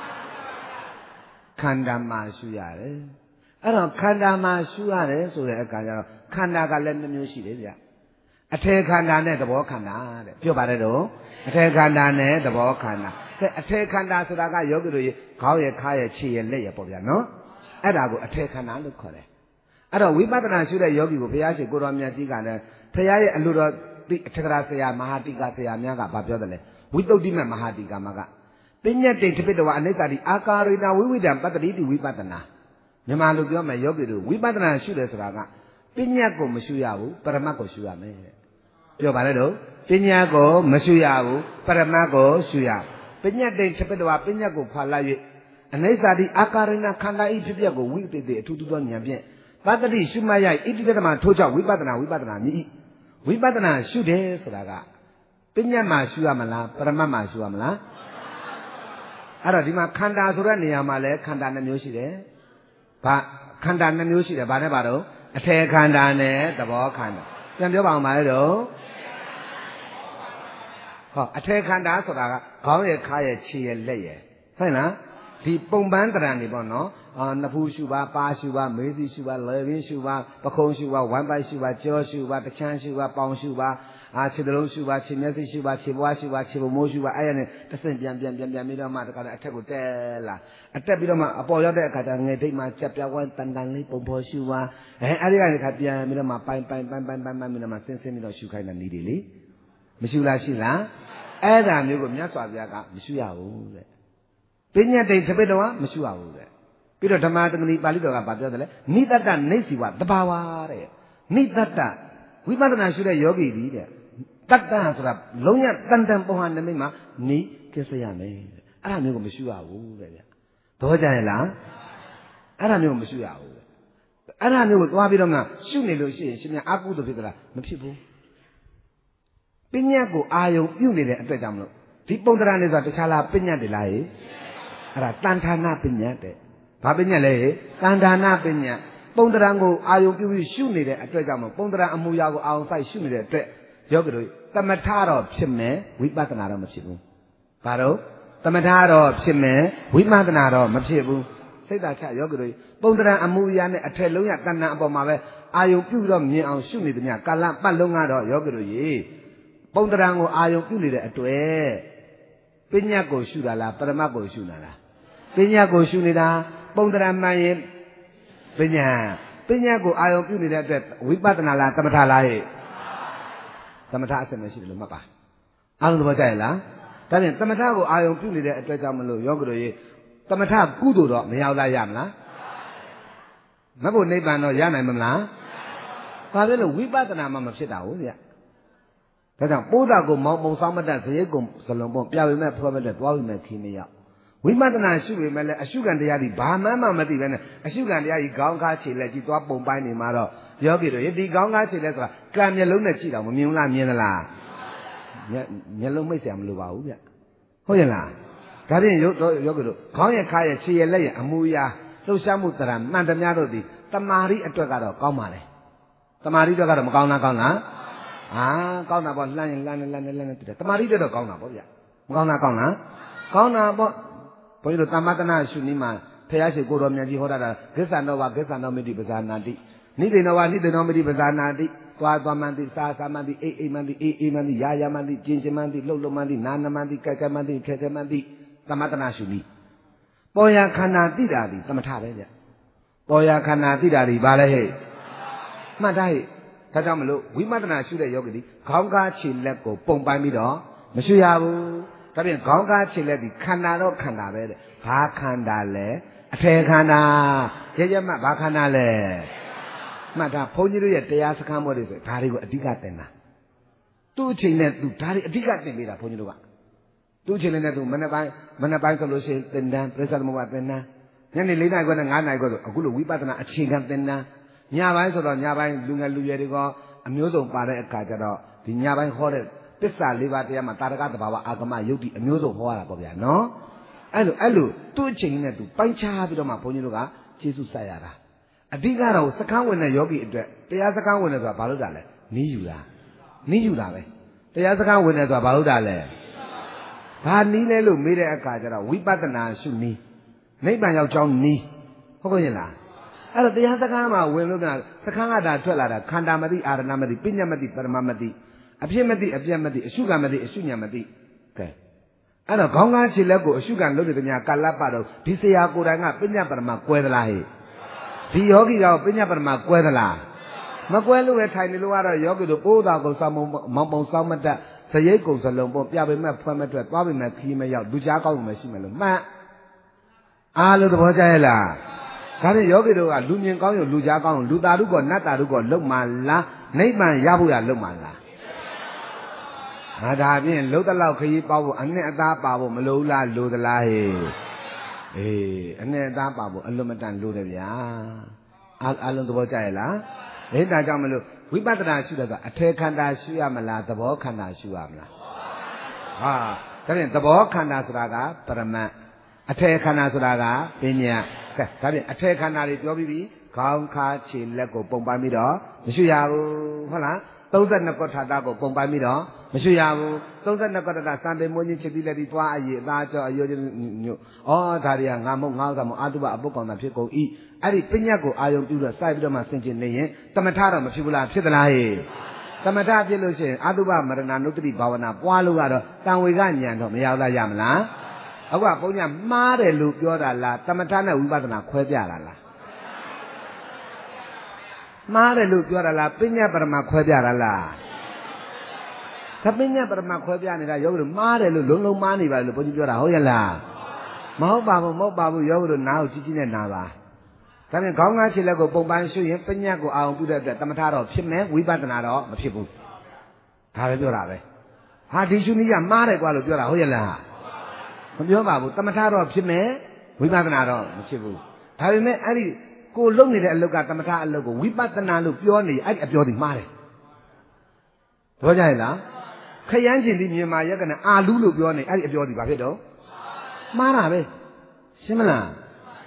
ခန္ဓာမှာရှုရတယ်အဲ့တော့ခန္ဓာမှာရှုရတယ်ဆိုတဲ့အခါကျတော့ခန္ဓာကလည်းနှမျိုးရှိတယ်ဗျအထေခန္ဓာနဲ့သဘောခန္ဓာတဲ့ပြောပါတယ်တော့အထေခန္ဓာနဲ့သဘောခန္ဓာအထေခန္ဓာဆိုတာကယောဂီတို့ရေခေါင်းရခါရခြေရလက်ရပေါ့ဗျာနော်အဲ့ဒါကိုအထေခန္ဓာလို့ခေါ်တယ်အဲ့တော့ဝိပဿနာရှုတဲ့ယောဂီကိုဘုရားရှင်ကိုတော်မြတ်ကြီးကလည်းဘုရားရဲ့အလိုတော်အထက်ကရာဆရာမဟာတိကဆရာများကဘာပြောတယ်လဲဝိသုဒ္ဓိမမဟာတိကမကပညတ်တိတပိတဝအနိစ္စတိအာကာရိနာဝိဝိတံပတ္တိတိဝိပဿနာမြန်မာလိုပြောမယ်ယောဂီတို့ဝိပဿနာရှုတယ်ဆိုတာကပညတ်ကိုမရှုရဘူးပရမတ်ကိုရှုရမယ်ပြောပါလေတော့ပညာကိုမရှုရဘူးပရမတ်ကိုရှုရပညတ်တိတပိတဝပညတ်ကိုဖာလိုက်၍အနိစ္စတိအာကာရိနာခန္ဓာဤဖြစ်ပျက်ကိုဝိသေသေအထူးထူးသောဉာဏ်ဖြင့်ပတ္တိရှုမှတ်ရဣတိတမထိုးကြောင့်ဝိပဿနာမြည်ဝိပဿနာရှုတယ်ဆိုတာကပညာမှာရှုရမလားပရမတ်မှာရှုရမလားအဲ့တော့ဒီမှာခန္ဓာဆိုတဲ့နေရာမှာလဲခန္ဓာနှမျိုးရှိတယ်ဘာခန္ဓာနှမျိုးရှိတယ်ဘာနဲ့ပါတော့အထေခန္ဓာနဲ့သဘောခန္ဓာပြန်ပြောပါအောင်ပါလေတော့အထေခန္ဓာဆိုတာကခေါင်းရခါရခြေရလက်ရဟုတ်လားဒီပုံပန်းတရံနေပေါ့နော်နဖူးရှုပါပါရှုပါမေးစီရှုပါလယ်ရင်းရှုပါပခုံးရှုပါဝမ်းပိုက်ရှုပါကြောရှုပါတချမ်းရှုပါပေါင်ရှုပါခြေတလုံးရှုပါခြေမျက်စိရှုပါခြေပွားရှုပါခြေပမိုးရှုပါအဲ့ရနဲ့တဆင့်ပြန်ပြီးတော့မှတခါတည်းအထက်ကိုတက်လာအတက်ပြီးတော့မှအပေါ်ရောက်တဲ့အခါကျငယ်ထိတ်မှချက်ပြဝမ်းတန်တန်လေးပုံပေါ်ရှုပါအဲ့ဒီကနေခါပြန်ပြီးတော့မှပိုင်ပြီးတော့မှဆင်းပြီးတော့ရှုခိုင်းတဲ့နည်းတွေလေမရှိလားရှိလားအဲ့ဒါမျိုးကိုမြတ်စွာဘုရားကမရှိရဘူးတဲ့ပညာတိတ်တပိတော့မရှုရဘူးတဲ့ပြီးတော့ဓမ္မတက္ကနီပါဠိတော်ကဗာပြောတယ်လေနိတ္တနေစီဝတဘာဝတဲ့နိတ္တဝိပဿနာရှုတဲ့ယောဂီကြီးတဲ့တတ္တဆိုတာလုံးရတန်တန်ပုံဟာနမိတ်မှာနိကိစ္စရမယ်အဲ့ဒါမျိုးကိုမရှုရဘူးတဲ့ဗျသဘောကျရဲ့လားအဲ့ဒါမျိုးကိုမရှုရဘူးတဲ့အဲ့ဒါမျိုးကိုသွားပြီးတော့မှရှုနေလို့ရှိရင်ရှင်များအာကုသိုလ်ဖြစ်သလားမဖြစ်ဘူးပညာကိုအာယုံပြုနေတဲ့အတွက်ကြောင့်မလို့ဒီပုံသဏ္ဍာန်လေးဆိုတာတခြားလားပညာတည်းလားဟဲ့အဲ့ဒါတန်ဌာနာပညာတဲ့ဘာပညာလဲဟဲ့တန်ဌာနာပညာပပုံတရံကိုအာယုံပြုပြီးရှုနေတဲ့အတွက်ကြောင့်ပုံတရံအမူအရာကိုအာယုံဆိုင်ရှုနေတဲ့အတွက်ယောဂီတို့သမထတော့ဖြစ်မယ်ဝိပဿနာတော့မဖြစ်ဘူးဘာလို့သမထတော့ဖြစ်မယ်ဝိပဿနာတော့မဖြစ်ဘူးစိတ်သာချယောဂီတို့ပုံတရံအမူအရာနဲ့အထက်လုံးရတဏ္ဍအပေါ်မှာပဲအာယုံပြုတော့မြင်အောင်ရှုနေသည်များကာလပတ်လုံးကတော့ယောဂီတို့ရေပုံတရံကိုအာယုံပြုနေတဲ့အတွက်ပညာကိုရှုတာလားပရမတ်ကိုရှုတာလားပညာကိုရှုနေတာပုံတရံမှန်ရင်ပညာကိုအာယုံပြုနေတဲ့အတွက်ဝိပဿနာလားသမထလားဟဲ့သမထအစစ်မရှိတယ်လို့မှတ်ပါအားလုံးသဘောကျရဲ့လားဒါဖြင့်သမထကိုအာယုံပြုနေတဲ့အတွက်ကြောင့်မလို့ယောဂီတို့ရေသမထကုသိုလ်တော့မရောက်လာရမလားမဖို့နိဗ္ဗာန်တော့ရနိုင်မလားဘာဖြစ်လို့ဝိပဿနာမှမဖြစ်တာဟုတ်ဗျဒါကြောင့်ပိုးတာကိုမောင်ပုံဆောင်မတတ်ဇရိတ်ကုံဇလုံးပုံပြပေမဲ့ဖွဲ့မဲ့သွားပေမဲ့ခီးမရောက်ဝိပဿနာရှုပေမဲ့လည်းအရှုခံတရားဒီဘာမှမသိပဲနဲ့အရှုခံတရားကြီးခေါင်းကားခြေလက်ကြီးသွားပုံပိုင်းနေမှာတော့ယောဂီတို့ဒီခေါင်းကားခြေလက်ဆိုတာကံမျက်လုံးနဲ့ကြည့်တော့မမြင်ဘူးလားမြင်သလားမျက်လုံးမိတ်ဆရာမလိုပါဘူးဗျဟုတ်ရဲ့လားဒါဖြင့်ယောဂီတို့ခေါင်းရခါရခြေရလက်ရအမူအရာလှုပ်ရှားမှုတရံမှန်သမျှတို့သည်တမာရီအတွက်ကတော့ကောင်းပါလေတမာရီအတွက်ကတော့မကောင်းလားကောင်းလားကောင်းတာပေါ့လှမ်းရင်လှမ်းနေတူတယ်တမာရီအတွက်တော့ကောင်းတာပေါ့ဗျမကောင်းလားကောင်းလားကောင်းတာပေါ့ဘုန်းကြီးတို့တမ္မတနာရှုနည်းမှာဖះရှိကိုတော်မြတ်ကြီးဟောတာဂစ္ဆန္တောဝဂစ္ဆန္တောမိတိပဇာနာတိနိတိနောဝနိတိနောမိတိပဇာနာတိသွားမှန်တိစားမှန်တိအိမှန်တိအေးမှန်တိရာမှန်တိကျင်မှန်တိလှုပ်မှန်တိနာမှန်တိကြက်မှန်တိခဲမှန်တိတမ္မတနာရှုနည်းပေါ်ရခန္ဓာတိတာဒီသမထပဲဗျပေါ်ရခန္ဓာတိတာဒီဘာလဲဟဲ့မှတ်ထားဟဲ့ဒါကြောင့်မလို့ဝိပဿနာရှုတဲ့ယောဂီဒီခေါင်းကားခြေလက်ကိုပုံပိုင်းပြီးတော့မရှုရဘူးဒါဖြင့်ခေါင်းကားခြေလက်ဒီခန္ဓာတော့ခန္ဓာပဲတဲ့ဘာခန္ဓာလဲအထေခန္ဓာရမှဘာခန္ဓာလဲမှတ်တာဘုန်းကြီးတို့ရဲ့တရားစခန်းဘောတွေဆိုဒါတွေကိုအဓိကသင်တာသူ့အချိန်နဲ့သူဒါတွေအဓိကသင်ပေးတာဘုန်းကြီးတို့ကသူ့အချိန်နဲ့သူမနေ့ပိုင်းဆိုလို့ရှိရင်သင်တန်းပြိဿသမုပ္ပါသင်တန်းညနေ4 နာရီခွဲနဲ့9 နာရီခွဲဆိုအခုလိုဝိပဿနာအခြေခံသင်တန်းညပိုင်းဆိုတော့ညပိုင်းလူငယ်လူရွယ်တွေကအမျိုးစုံပါတဲ့အခါကျတော့ဒီညပိုင်းဟောတဲ့သစ္စာ 4 ပါးတရားမှာတာရကသဘာဝအာဂမယုတ်တိအမျိုးစုံဟောရတာပေါ့ဗျာနော်အဲ့လိုသူ့အချိန်နဲ့သူပိုင်းခြားပြီးတော့မှဘုန်းကြီးတို့ကကျေးဇူးဆက်ရတာအဓိကတော့စကန်းဝင်တဲ့ယောဂီအတွက်တရားစကန်းဝင်တယ်ဆိုတာဘာလို့တာလဲနီးယူတာပဲတရားစကန်းဝင်တယ်ဆိုတာဘာလို့တာလဲဘာနီးလဲလို့မေးတဲ့အခါကျတော့ဝိပဿနာရှုနီးနိဗ္ဗာန်ရောက်ကြောင်းနီးဟုတ်ကဲ့လားအဲ့တော့တရားစကားမှာဝင်လို့များစခန်းကတာထွက်လာတာခန္ဓာမသိအာရဏမသိပညာမသိပရမမသိအဖြစ်မသိအပြတ်မသိအရှုခံမသိအရှုညာမသိကဲအဲ့တော့ခေါင်းကားခြေလက်ကိုအရှုခံလုပ်တဲ့များကာလပတ်တော့ဒီဆရာကိုယ်တိုင်ကပညာပရမကွဲသလားဟဲ့ဒီယောဂီကပညာပရမကွဲသလားမကွဲလို့ပဲထိုင်နေလို့ကတော့ယောဂီတို့ပိုးတာကိုစောင်းမောင်ပုံစောင်းမတက်ဇရိတ်ကုံစလုံးပုံပြပေမဲ့ဖွင့်မဲ့အတွက်သွားပေမဲ့ခီးမရောက်လူကြားကောင်းမှရှိမယ်လို့မှန်အားလို့သဘောကျရဲ့လားဒါဖြင့်ယောဂီတို့ကလူမြင်ကောင်းရုံလူကြားကောင်းရုံလူသားတို့ကနတ်သားတို့ကလုံမှလားနိဗ္ဗာန်ရဖို့ရလုံမှလားဒါဖြင့်လုံတလောက်ခရီးပေါဖို့အနှစ်အသားပါဖို့မလိုလားလိုသလားဟေးအနှစ်အသားပါဖို့အလွန်မတန်လိုတယ်ဗျာအလုံးသဘောကျရဲ့လားဒါကြောင့်မလို့ဝိပဿနာရှုတယ်ဆိုတာအထေခန္ဓာရှုရမလားသဘောခန္ဓာရှုရမလားဒါဖြင့်သဘောခန္ဓာဆိုတာကပရမတ်အထေခန္ဓာဆိုတာကပညာကဲဒါဖြင့်အထေခန္ဓာတွေပြောပြီးပြီခေါင်းခါခြေလက်ကိုပုံပိုင်းပြီးတော့မရှုရဘူးဟုတ်လား32 ကွဋ္ဌာတကိုပုံပိုင်းပြီးတော့မရှုရဘူး32 ကွဋ္ဌာတစံပေမိုးချင်းချစ်ပြီးလက်ပြီးသွားအည်အသားကြောအယိုးညို့ဒါတွေကငါမဟုတ်ငါဥစ္စာမဟုတ်အာတုပအပုတ်ကောင်တာဖြစ်ကုန်ဤအဲ့ဒီပညာကိုအာယုံပြုတော့စိုက်ပြီးတော့မှဆင်ကျင်နေရင်တမထတော့မဖြစ်ဘူးလားဖြစ်သလားဟဲ့တမထဖြစ်လို့ရှိရင်အာတုပမရဏနုတ္တိဘာဝနာပွားလို့ကတော့တန်ဝေကဉာဏ်တော့မရောက်လာရမလားအခုကဘုန်းကြီးမှားတယ်လို့ပြောတာလားတမထနဲ့ဝိပဿနာခွဲပြတာလားမှားတယ်လို့ပြောတာလားပညာပရမခွဲပြတာလားသပညာပရမခွဲပြနေတာယောဂီတို့မှားတယ်လို့လုံးမှားနေပါလို့ဘုန်းကြီးပြောတာဟုတ်ရဲ့လားမဟုတ်ပါဘူးယောဂီတို့နားကိုကြီးနဲ့နားပါဒါနဲ့ခေါင်းကားခြေလက်ကိုပုံပန်းရှုရင်ပညာကိုအာရုံပြုတဲ့အတွက်တမထတော့ဖြစ်မယ်ဝိပဿနာတော့မဖြစ်ဘူးဒါပဲပြောတာပဲဒီရှုနည်းကမှားတယ်ကွာလို့ပြောတာဟုတ်ရဲ့လားမပြောပါဘူးတမထတော့ဖြစ်မယ်ဝိပဿနာတော့မဖြစ်ဘူးဒါပေမဲ့အဲ့ဒီကိုလုံနေတဲ့အလုပ်ကတမထအလုပ်ကိုဝိပဿနာလို့ပြောနေအဲ့ဒီအပြောဒီမှားတယ်သဘောကျရဲ့လားခရမ်းကျင်ပြီးမြန်မာရက်ကနဲ့အာလူးလို့ပြောနေအဲ့ဒီအပြောဒီဘာဖြစ်တော့မှားတာပဲရှင်းမလား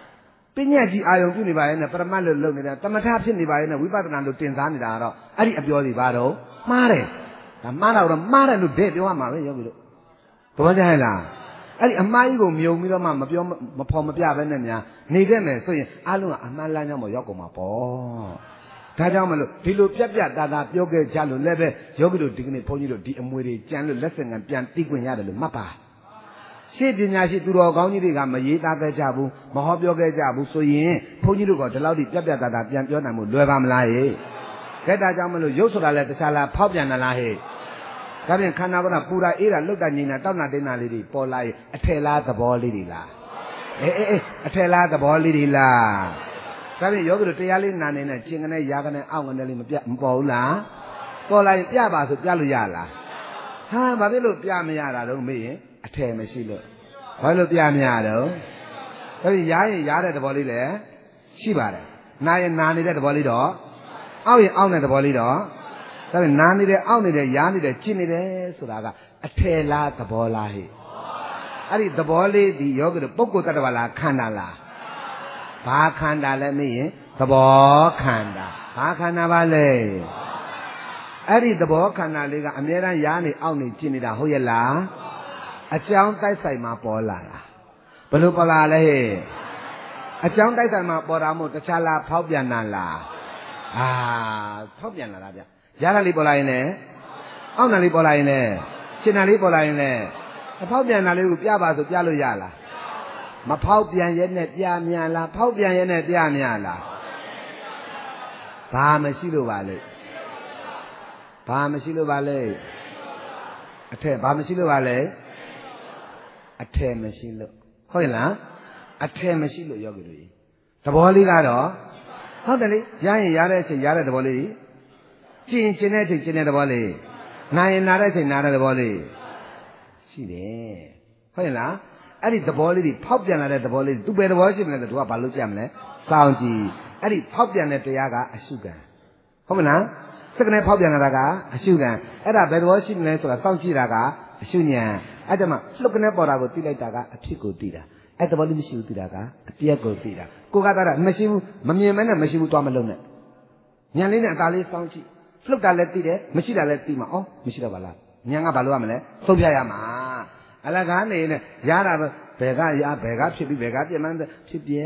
ပညာကြီးအာယုံပြုနေပါရဲ့နဲ့ပရမတ်လို့လုပ်နေတာတမထဖြစ်နေပါရဲ့နဲ့ဝိပဿနာလို့တင်စားနေတာတော့အဲ့ဒီအပြောစီပါတော့မှားတယ်ဒါမှားတော့မှားတယ်လို့တဲ့ပြောရမှာပဲယောဂီတို့သဘောကျဟဲ့လားအဲ့ဒီအမှားကြီးကိုမြုံပြီးတော့မှမပြောမဖော်မပြဘဲနဲ့များနေခဲ့မယ်ဆိုရင်အလုံးကအမှန်လမ်းကြောင်းပေါ်ရောက်ကုန်မှာပေါ့ဒါကြောင့်မလို့ဒီလိုပြက်ပြက်တာတာပြောခဲ့ကြလို့လည်းပဲယောဂီတို့ဒီကနေ့ဘုန်းကြီးတို့ဒီအမွေတွေကြံလို့လက်ဆင့်ကပြန်သိခွင့်ရတယ်လို့မှတ်ပါရှေ့ပညာရှိသူတော်ကောင်းကြီးတွေကမရေးသားခဲ့ကြဘူးမဟောပြောခဲ့ကြဘူးဆိုရင်ဘုန်းကြီးတို့ကဒီလောက်ထိပြက်ပြက်တာတာပြန်ပြောနိုင်မှုလွယ်ပါမလားဟဲ့ခဲ့တာကြောင့်မလို့ရုပ်ဆိုတာလည်းတခြားလားဖောက်ပြန်လာဟဲ့ဒါပြင်ခန္ဓာကပူတာအေးတာလှုပ်တာငြိမ်တာတောက်တာတင်းတာလေးတွေပေါ်လာရင်အထယ်လားသဘောလေးတွေလားအေးအထယ်လားသဘောလေးတွေလားဒါပြင်ယောဂီတို့တရားလေးနာနေနဲ့ကျင်ကနေရာကနေအောက်ကနေလေးမပေါ်ဘူးလားပေါ်လာရင်ပြပါဆိုပြလို့ရလားဟာဘာဖြစ်လို့ပြမရတာတော့မေးရင်အထယ်မရှိလို့ဘာလို့ပြမရတော့ဒါပြင်ရားရင်ရားတဲ့သဘောလေးလည်းရှိပါတယ်နာရင်နာနေတဲ့သဘောလေးတော့အောက်ရင်အောက်တဲ့သဘောလေးတော့ဒါပေမဲ့နာနေတယ်အောက်နေတယ်ရားနေတယ်ကျင်နေတယ်ဆိုတာကအထယ်လားသဘောလားဟဲ့အဲ့ဒီသဘောလေးဒီယောဂီတို့ပုဂ္ဂိုလ်တ attva လားခန္ဓာလားဘာခန္ဓာလဲမေးရင်သဘောခန္ဓာဘာခန္ဓာပါလဲအဲ့ဒီသဘောခန္ဓာလေးကအမြဲတမ်းရားနေအောက်နေကျင်နေတာဟုတ်ရဲ့လားအကြောင်းတိုက်ဆိုင်မှာပေါ်လာတာဘယ်လိုပေါ်လာလဲဟဲ့အကြောင်းတိုက်ဆိုင်မှာပေါ်တာမို့တခြားလားဖောက်ပြန်တာလားဖောက်ပြန်လာတာဗျရတာလေးပေါ်လာရင်လည်းအောက်နာလေးပေါ်လာရင်လည်းရှင်းနာလေးပေါ်လာရင်လည်းမဖောက်ပြန်တာလေးကိုပြပါဆိုပြလို့ရလားမဖောက်ပြန်ရဲ့နဲ့ပြမြန်လားဖောက်ပြန်ရဲ့နဲ့ပြမြန်လားဘာမရှိလို့ပါလဲဘာမရှိလို့ပါလဲအထက်ဘာမရှိလို့ပါလဲအထက်မရှိလို့ဟုတ်ရဲ့လားအထက်မရှိလို့ယောဂီတို့သဘောလေးကတော့ဟုတ်တယ်လေရရင်ရတဲ့အချိန်ရတဲ့သဘောလေးကျင်ကျင်တဲ့အချိန်ကျင်တဲ့သဘောလေးနာရင်နာတဲ့အချိန်နာတဲ့သဘောလေးရှိတယ်ဟုတ်ရဲ့လားအဲ့ဒီသဘောလေးတွေဖောက်ပြန်လာတဲ့သဘောလေးသူပဲသဘောရှိမလဲဆိုသူကဘာလို့ကြမလဲစောင့်ကြည့်အဲ့ဒီဖောက်ပြန်တဲ့တရားကအရှုခံဟုတ်မလားစက္ကနဲ့ဖောက်ပြန်လာတာကအရှုခံအဲ့ဒါဘယ်သဘောရှိမလဲဆိုတာစောင့်ကြည့်တာကအရှုဉဏ်အဲ့ဒါမှလှုပ်ကနေပေါ်တာကိုသိလိုက်တာကအဖြစ်ကိုသိတာအဲ့သဘောလေးမရှိဘူးသိတာကအပြက်ကိုသိတာကိုကတော့မရှိဘူးမမြင်မဲနဲ့မရှိဘူးသွားမလုံးနဲ့ဉာဏ်လေးနဲ့အသာလေးစောင့်ကြည့်လှုပ်တာလည်းသိတယ်မရှိတာလည်းသိမှာဩမရှိတော့ပါလားဉာဏ်ကဘာလို့ရမလဲဆုံးဖြတ်ရမှာအလကားနေနဲ့ရတာဘယ်ကရဘယ်ကဖြစ်ပြီးဘယ်ကပြမှန်းဖြစ်ပြ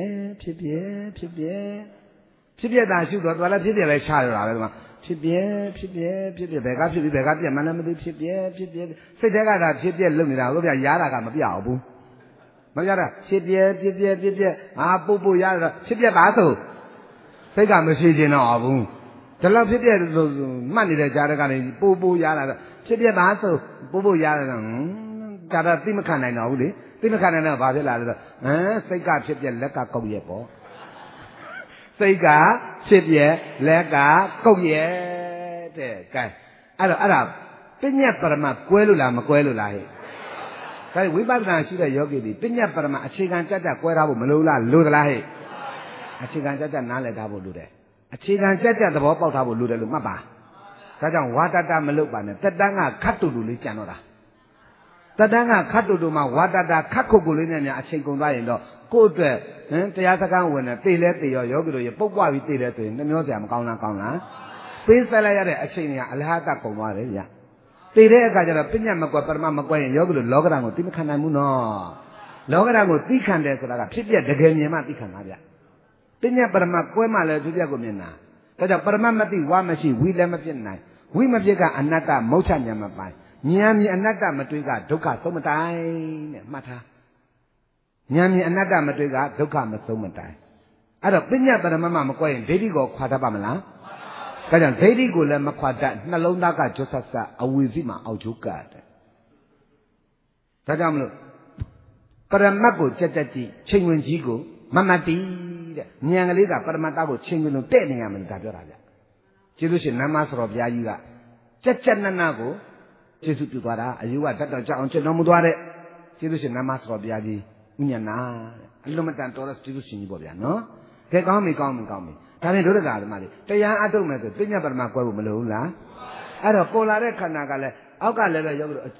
တာရှုတော့တော်လည်းဖြစ်ပြပဲချရတာပဲဒီမှာဖြစ်ပြဘယ်ကဖြစ်ပြီးဘယ်ကပြမှန်းလည်းမသိဖြစ်ပြစိတ်ထဲကသာဖြစ်ပြလုံနေတာလို့ဗျာရတာကမပြအောင်ဘူးမပြတာဖြစ်ပြပုတ်ရတော့ဖြစ်ပြပါဆိုစိတ်ကမရှိခြင်းတော့ဘူးဒီလောက်ဖြစ်ပြလို့မှတ်နေတဲ့ကြားတဲ့ကနေပို့ရတာတော့ဖြစ်ပြပါဆိုပို့ရတာတော့ဒါတော့သိမခံနိုင်တော့ဘူးလေသိမခံနိုင်တော့ဘာဖြစ်လာလဲဆိုစိတ်ကဖြစ်ပြလက်ကကုတ်ရဲ့ပေါ့စိတ်ကဖြစ်ပြလက်ကကုတ်ရဲ့တဲ့ကဲအဲ့ဒါပညာပရမကွဲလို့လားမကွဲလို့လားဟဲ့ဒါဝိပဿနာရှိတဲ့ယောဂီတွေပညာပရမအခြေခံကြကြကွဲထားဖို့မလိုလားလိုသလားဟဲ့အခြေခံကြကြနားလည်ထားဖို့လိုတယ်အခြေခံကြကြသဘောပေါက်ထားဖို့လိုတယ်လို့မှတ်ပါဒါကြောင့်ဝါတတမလုပ်ပါနဲ့တက်တန်းကခတ်တူတူလေးကြံတော့တာတတန်းကခတ်တူတူမှာဝါတတခတ်ခုတ်ကိုလေးနဲ့များအချိန်ကုန်သွားရင်တော့ကိုယ့်အတွက်တရားစကားဝင်တယ်သိလဲသိရောယောဂီတို့ရေပုတ်ပွားပြီးသိတယ်ဆိုရင်နှမျောစရာမကောင်းလားကောင်းလားပေးဆက်လိုက်ရတဲ့အချိန်တွေကအလဟတကုန်သွားတယ်ဗျသိတဲ့အခါကျတော့ပညာမကွယ်ပရမမကွယ်ရင်ယောဂီတို့လောကဓာတ်ကိုသိမခံနိုင်ဘူးနော်လောကဓာတ်ကိုသိခံတယ်ဆိုတာကဖြစ်ပြတကယ်မြင်မှသိခံတာဗျပညာပရမကွဲမှလည်းဖြစ်ပြကိုမြင်တာဒါကြောင့်ပရမမသိဝါမရှိဝိလည်းမဖြစ်နိုင်ဝိမဖြစ်ကအနတ္တမௌချဉာဏ်မပိုင်ဉာဏ်မြင်အနတ္တမတွေ့ကဒုက္ခဆုံးမတိုင်တဲ့မှတ်ထားဉာဏ်မြင်အနတ္တမတွေ့ကဒုက္ခမဆုံးမတိုင်အဲ့တော့ပညာပရမမကွဲရင်ဒိဋ္ဌိကိုခွာတတ်ပါမလားဒါကြောင့်ဒိဋ္ဌိကိုလည်းမခွာတတ်နှလုံးသားကကျွတ်ဆက်ဆက်အဝီစီမှာအောက်ကျုပ်ကတဲ့ဒါကြောင့်မလို့ပရမတ်ကိုကြက်ကြက်ကြည့်ချိန်ဝင်ကြီးကိုမမတီးတဲ့ဉာဏ်ကလေးကပရမတ္တကိုချိန်ဝင်လို့တဲ့နေရမယ်ဒါပြောတာဗျကျေးဇူးရှင်နမဆိုတော်ဘုရားကြီးကကြက်ကြက်နနကိုကျေးဇူးပြုသွားတာအယူကတတ်တော်ကြောက်အောင်ကျင့်တော်မူသွားတဲ့ကျေးဇူးရှင်နမဆိုတော်ဘုရားကြီးဥညနာတဲ့အလုံးမတန်တော်တဲ့ကျေးဇူးရှင်ကြီးပေါ့ဗျာနော်ကဲကောင်းပြီဒါနဲ့ဒုဒကာဓမ္မလေးတရားအထုတ်မယ်ဆိုပညာပရမကွဲဖို့မလိုဘူးလားအဲ့တော့ပေါ်လာတဲ့ခန္ဓာကလည်းအောက်ကလည်းပဲရောက်လို့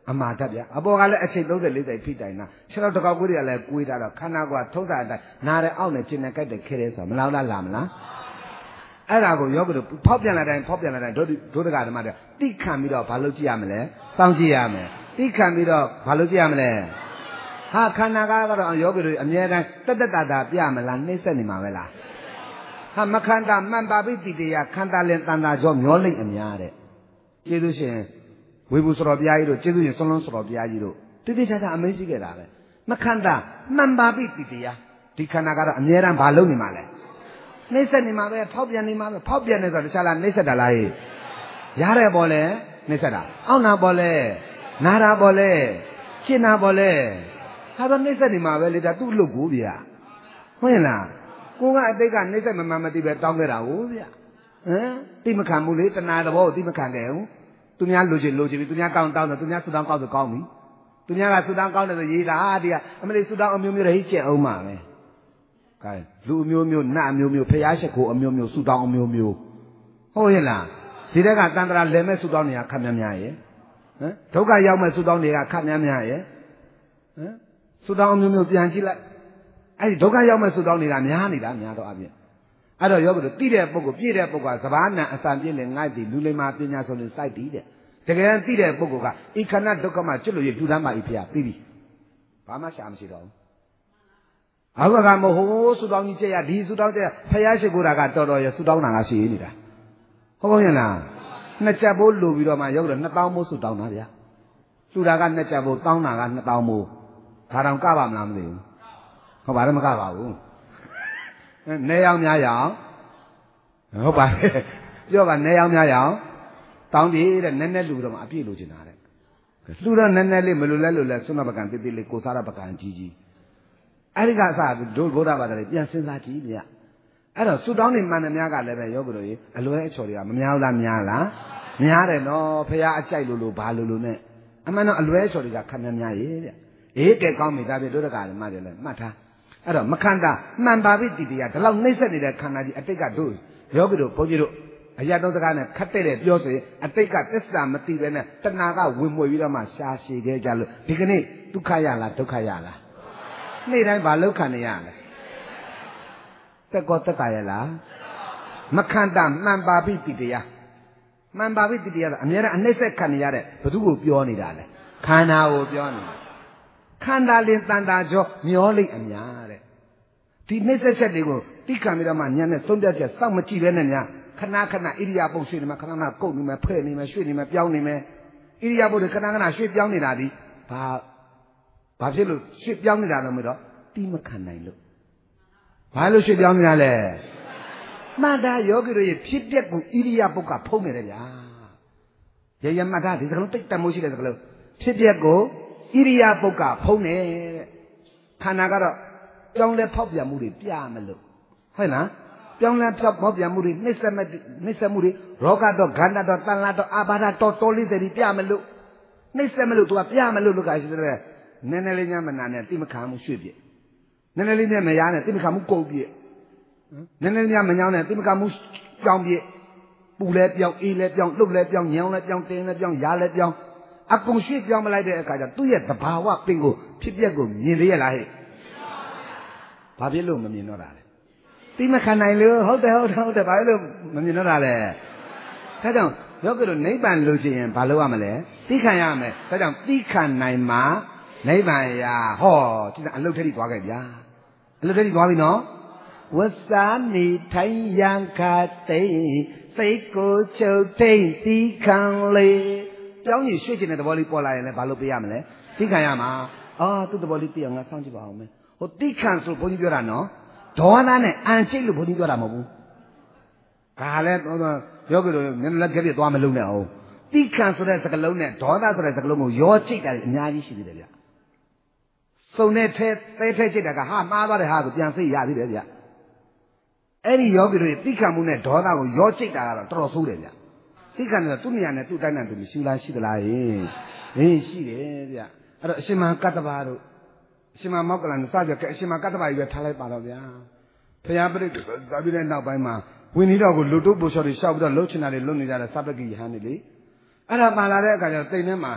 အမှားတတ်ဗျအပေါ်ကလည်းအချိန်30-40ဖိတိုင်တာခြေတော့တကောက်ကိုယ်တွေကလည်းကွေးတာတော့ခန္ဓာကထုံးတာအတိုင်းနားတဲ့အောက်နဲ့ကျင်နဲ့ကြိုက်တဲ့ခဲတဲ့ဆိုမလောက်လားလာမလားအဲ့ဒါကိုယောဂီတို့ဖောက်ပြန်လာတိုင်းဒုဒကဓမ္မတွေတိခံပြီးတော့ဘာလုပ်ကြည့်ရမလဲစောင့်ကြည့်ရမယ်တိခံပြီးတော့ဘာလုပ်ကြည့်ရမလဲဟာခန္ဓာကတော့ယောဂီတို့အမြဲတမ်းတက်တာပြမလားနှိမ့်ဆက်နေမှာပဲလားဟာမခန္ဓာမှန်ပါပြီတိတရားခန္ဓာလင်တန်တာကြောမျောလိမ့်အများတဲ့ကျေးဇူးရှင်ဝေဘူးစတော်ဘုရားကြီးတို့ကျေးဇူးရှင်စွန်းလုံးစတော်ဘုရားကြီးတို့တိတိကျကျအမေးရှိခဲ့တာပဲမခန္ဓာမှန်ပါပြီတိတရားဒီခန္ဓာကတော့အမြဲတမ်းဘာလုပ်နေမှာလဲနှိမ့်ဆက်နေမှာပဲဖောက်ပြန်နေမှာပဲဖောက်ပြန်နေဆိုတော့တခြားလားနှိမ့်ဆက်တာလားရတဲ့ပေါ်လဲနှိမ့်ဆက်တာအောင့်နာပေါ်လဲနာတာပေါ်လဲရှင်းနာပေါ်လဲဟာတော့နှိမ့်ဆက်နေမှာပဲလေဒါသူ့လုပ်ကိုဗျာဟုတ်ရဲ့လားကိုကအတိတ်ကနှိမ့်ဆက်မမှန်မသိပဲတောင်းခဲ့တာဟုတ်ဗျာဟမ်တိမခံဘူးလေတဏှာတဘောကိုတိမခံခဲ့ဘူးသူများလိုချင်ပြီးသူများတောင်းတယ်သူများဆူတောင်းကောက်ဆိုကောင်းပြီသူများကဆူတောင်းကောင်းတယ်ဆိုရေးတာဒီကအမလေးဆူတောင်းအမျိုးမျိုးတွေဟိကျက်အောင်ပါပဲကဲလူအမျိုးမျိုးနတ်အမျိုးမျိုးဖျားရှိခိုးအမျိုးမျိုးဆူတောင်းအမျိုးမျိုးဟုတ်ရဲ့လားဒီတက်ကတန်ត្រာလဲမဲ့ဆူတောင်းနေတာခက်များရဲ့ဟမ်ဒုက္ခရောက်မဲ့ဆူတောင်းတွေကခက်များရဲ့ဟမ်ဆူတောင်းအမျိုးမျိုးပြန်ကြည့်လိုက်အဲ့ဒီဒုက္ခရောက်မဲ့ဆူတောင်းတွေကများနေတာများတော့အပြင်အဲ့တော့ယောဂီတို့တိတဲ့ပုဂ္ဂိုလ်ပြည့်တဲ့ပုဂ္ဂိုလ်ကစဘာနာအစံပြည့်လေငိုက်တည်လူလိမ္မာပညာဆုံးနေစိုက်တည်တဲ့တကယ်တိတဲ့ပုဂ္ဂိုလ်ကဤခန္ဓာဒုက္ခမှာကျွတ်လို့ရထူထမ်းပါ၏ဖေပြီးပြီဘာမှရှာမရှိတော့ဘူးအောက်ကမဟုတ်ဆူတောင်းကြီးကြည့်ရဒီဆူတောင်းကြည့်ဖယားရှိခိုးတာကတော်တော်ရဆူတောင်းတာကရှိနေတာဟုတ်ရဲ့လားနှစ်ချက်ဘိုးလူပြီးတော့မှယောဂီတို့2000မိုးဆူတောင်းတာဗျာလှူတာကနှစ်ချက်ဘိုးတောင်းတာက2000မိုးဒါတောင်ကပါမလားမသိဘူးဟုတ်ပါတယ်မကပါဘူးနေရောင်များရောင်ဟုတ်ပါတယ်ပြောပါနေရောင်များရောင်တောင်းတည်တဲ့နည်းနည်းလူတော့မှအပြည့်လိုချင်တာတဲ့လှူတော့နည်းနည်းလေးမလိုလဲဆွမ်းပကံတိတိလေးကိုစားရပကံကြီးကြီးအဲ့ဒီကအစဒုဗုဒ္ဓဘာသာတွေပြန်စဉ်းစားကြည့်ဗျအဲ့တော့ဆူတောင်းနေမှန်တယ်များကလည်းပဲယောဂီတို့ကြီးအလွဲအချော်တွေကမများဘူးလားများတယ်နော်ဖះအကြိုက်လို့ဘာလို့နဲ့အမှန်တော့အလွဲအချော်တွေကခက်များရဲ့ဗျအေးကဲကောင်းပြီဒါပြဒုဒကဓမ္မတွေလည်းမှတ်ထားအဲ့တော့မခန္ဓာမှန်ပါပြီတိတရားဒီလောက်နှိမ့်ဆက်နေတဲ့ခန္ဓာကြီးအတိတ်ကတို့ယောဂီတို့ဘုန်းကြီးတို့အရာတော်စကားနဲ့ခတ်တဲ့ပြောဆိုရင်အတိတ်ကသစ္စာမသိပဲနဲ့တဏှာကဝင်မွေပြီးတော့မှရှားရှည်ခဲ့ကြလို့ဒီကနေ့ဒုက္ခရလားဒုက္ခရလားနေ့တိုင်းဘာလောက်ခံနေရလဲတက်ကောတက်တာရလားမခန္ဓာမှန်ပါပြီတိတရားမှန်ပါပြီတိတရားအများအားအနှိမ့်ဆက်ခံနေရတဲ့ဘသူကိုပြောနေတာလဲခန္ဓာကိုပြောနေတာခန္ဓာလင်တန်တာကြောမျောလိမ့်အများတဲ့ဒီနှိမ့်ဆက်ချက်တွေကိုတိခံပြီးတော့မှညံနဲ့သုံးပြချက်စောင့်မကြည့်ပဲနဲ့များခဏဣရိယာပုတ်ရွှေ့နေမှာခဏကုတ်နေမှာဖဲ့နေမှာရွှေ့နေမှာပြောင်းနေမှာဣရိယာပုတ်တွေခဏရွှေ့ပြောင်းနေတာဒီဘာဖြစ်လို့ရွှေ့ပြောင်းနေတာလဲမလို့တိမခံနိုင်လို့ဘာလို့ရွှေ့ပြောင်းနေတာလဲမှတ်တာယောဂီတို့ရဲ့ဖြစ်ပျက်ကိုဣရိယာပုတ်ကဖုံးနေတယ်ဗျာရမှတ်တာဒီစကလုံးတိတ်တမိုးရှိတဲ့စကလုံးဖြစ်ပျက်ကိုဣရိယာပုတ်ကဖုံးနေတဲ့ခန္ဓာကတော့ပြောင်းလဲဖောက်ပြန်မှုတွေပြမလို့ဟုတ်လားပြောင်းလဲဖောက်ပြန်မှုတွေနှိမ့်ဆက်မှုတွေရောဂတော့ခန္ဓာတော့တန်လာတော့အာဘာဒတော်လေးတွေပြမလို့နှိမ့်ဆက်မလို့ तू ကပြမလို့လို့ကရှိတယ်နည်းနည်းလေးညမနာနဲ့တိမခံမှုရွှေ့ပြည့်နည်းနည်းလေးနဲ့မရနဲ့တိမခံမှုကုန်ပြည့်နည်းနည်းလေးမညောင်းနဲ့တိမခံမှုကြောင်းပြည့်ပူလဲပြောင်းအေးလဲပြောင်းလှုပ်လဲပြောင်းညောင်းလဲပြောင်းတင်းလဲပြောင်းရားလဲပြောင်းအကုန်ရွှေ့ပြောင်းမလိုက်တဲ့အခါကျသူ့ရဲ့သဘာဝပင်ကိုဖြစ်ပျက်ကိုမြင်သေးရလားဟဲ့ဘာဖြစ်လို့မမြင်တော့တာလဲတိမခံနိုင်လို့ဟုတ်တယ်ဘာလို့မမြင်တော့တာလဲဒါကြောင့်ယောဂီတို့နိဗ္ဗာန်လိုချင်ရင်ဘာလုပ်ရမလဲတိခံရမယ်ဒါကြောင့်တိခံနိုင်မှာနိဗ္ဗာန်ရာဟောဒီကအလုတ်ထက်သွားခဲ့ဗျာအလုတ်ထက်သွားပြီနော်ဝဆာနေထိုင်ရန်ခတိစိတ်ကိုချုပ်ထိန်တိခံလေပြောင်းရင်ရွှေ့ခြင်းတဲ့သဘောလေးပေါ်လာရင်လည်းဘာလို့ပြရမလဲတိခံရမှာသူ့သဘောလေးပြအောင်ငါစောင့်ကြည့်ပါအောင်မယ်ဟိုတိခံဆိုဘုန်းကြီးပြောတာနော်ဒေါသနဲ့အန်ချိတ်လို့ဘုန်းကြီးပြောတာမဟုတ်ဘူးဒါလည်းယောဂီတို့နည်းနည်းလက်ကြည့်သွားမလုံးနဲ့အောင်တိခံဆိုတဲ့စကားလုံးနဲ့ဒေါသဆိုတဲ့စကားလုံးကိုရောချိတ်တာအများကြီးရှိသေးတယ်ဗျစုံနဲ့ထဲချိတ်တာကဟာမှားသွားတယ်ဟာဆိုပြန်စိတ်ရသေးတယ်ဗျအဲ့ဒီယောဂီတို့တိခံမှုနဲ့ဒေါသကိုရောချိတ်တာကတော့တော်တော်ဆိုးတယ်ဗျတိခံတယ်သူ့နေရာနဲ့သူ့တိုင်းနဲ့သူမရှိလားရှိသလားဟင်းရှိတယ်ဗျအဲ့တော့အရှင်မကတ္တဗာတို့အရှင်မမောက္ကလန်စကြကအရှင်မကတ္တဗာကြီးပဲထားလိုက်ပါတော့ဗျာဖရာပြိတ္တသာပြီးတဲ့နောက်ပိုင်းမှာဝင်းကြီးတော်ကိုလူတုပ်ပူလျှော်တွေရှောက်ပြီးတော့လှုပ်ချင်တာတွေလွတ်နေကြတဲ့စပကိယဟန်နေလေအဲ့ဒါပါလာတဲ့အခါကျတော့တိမ်ထဲမှာ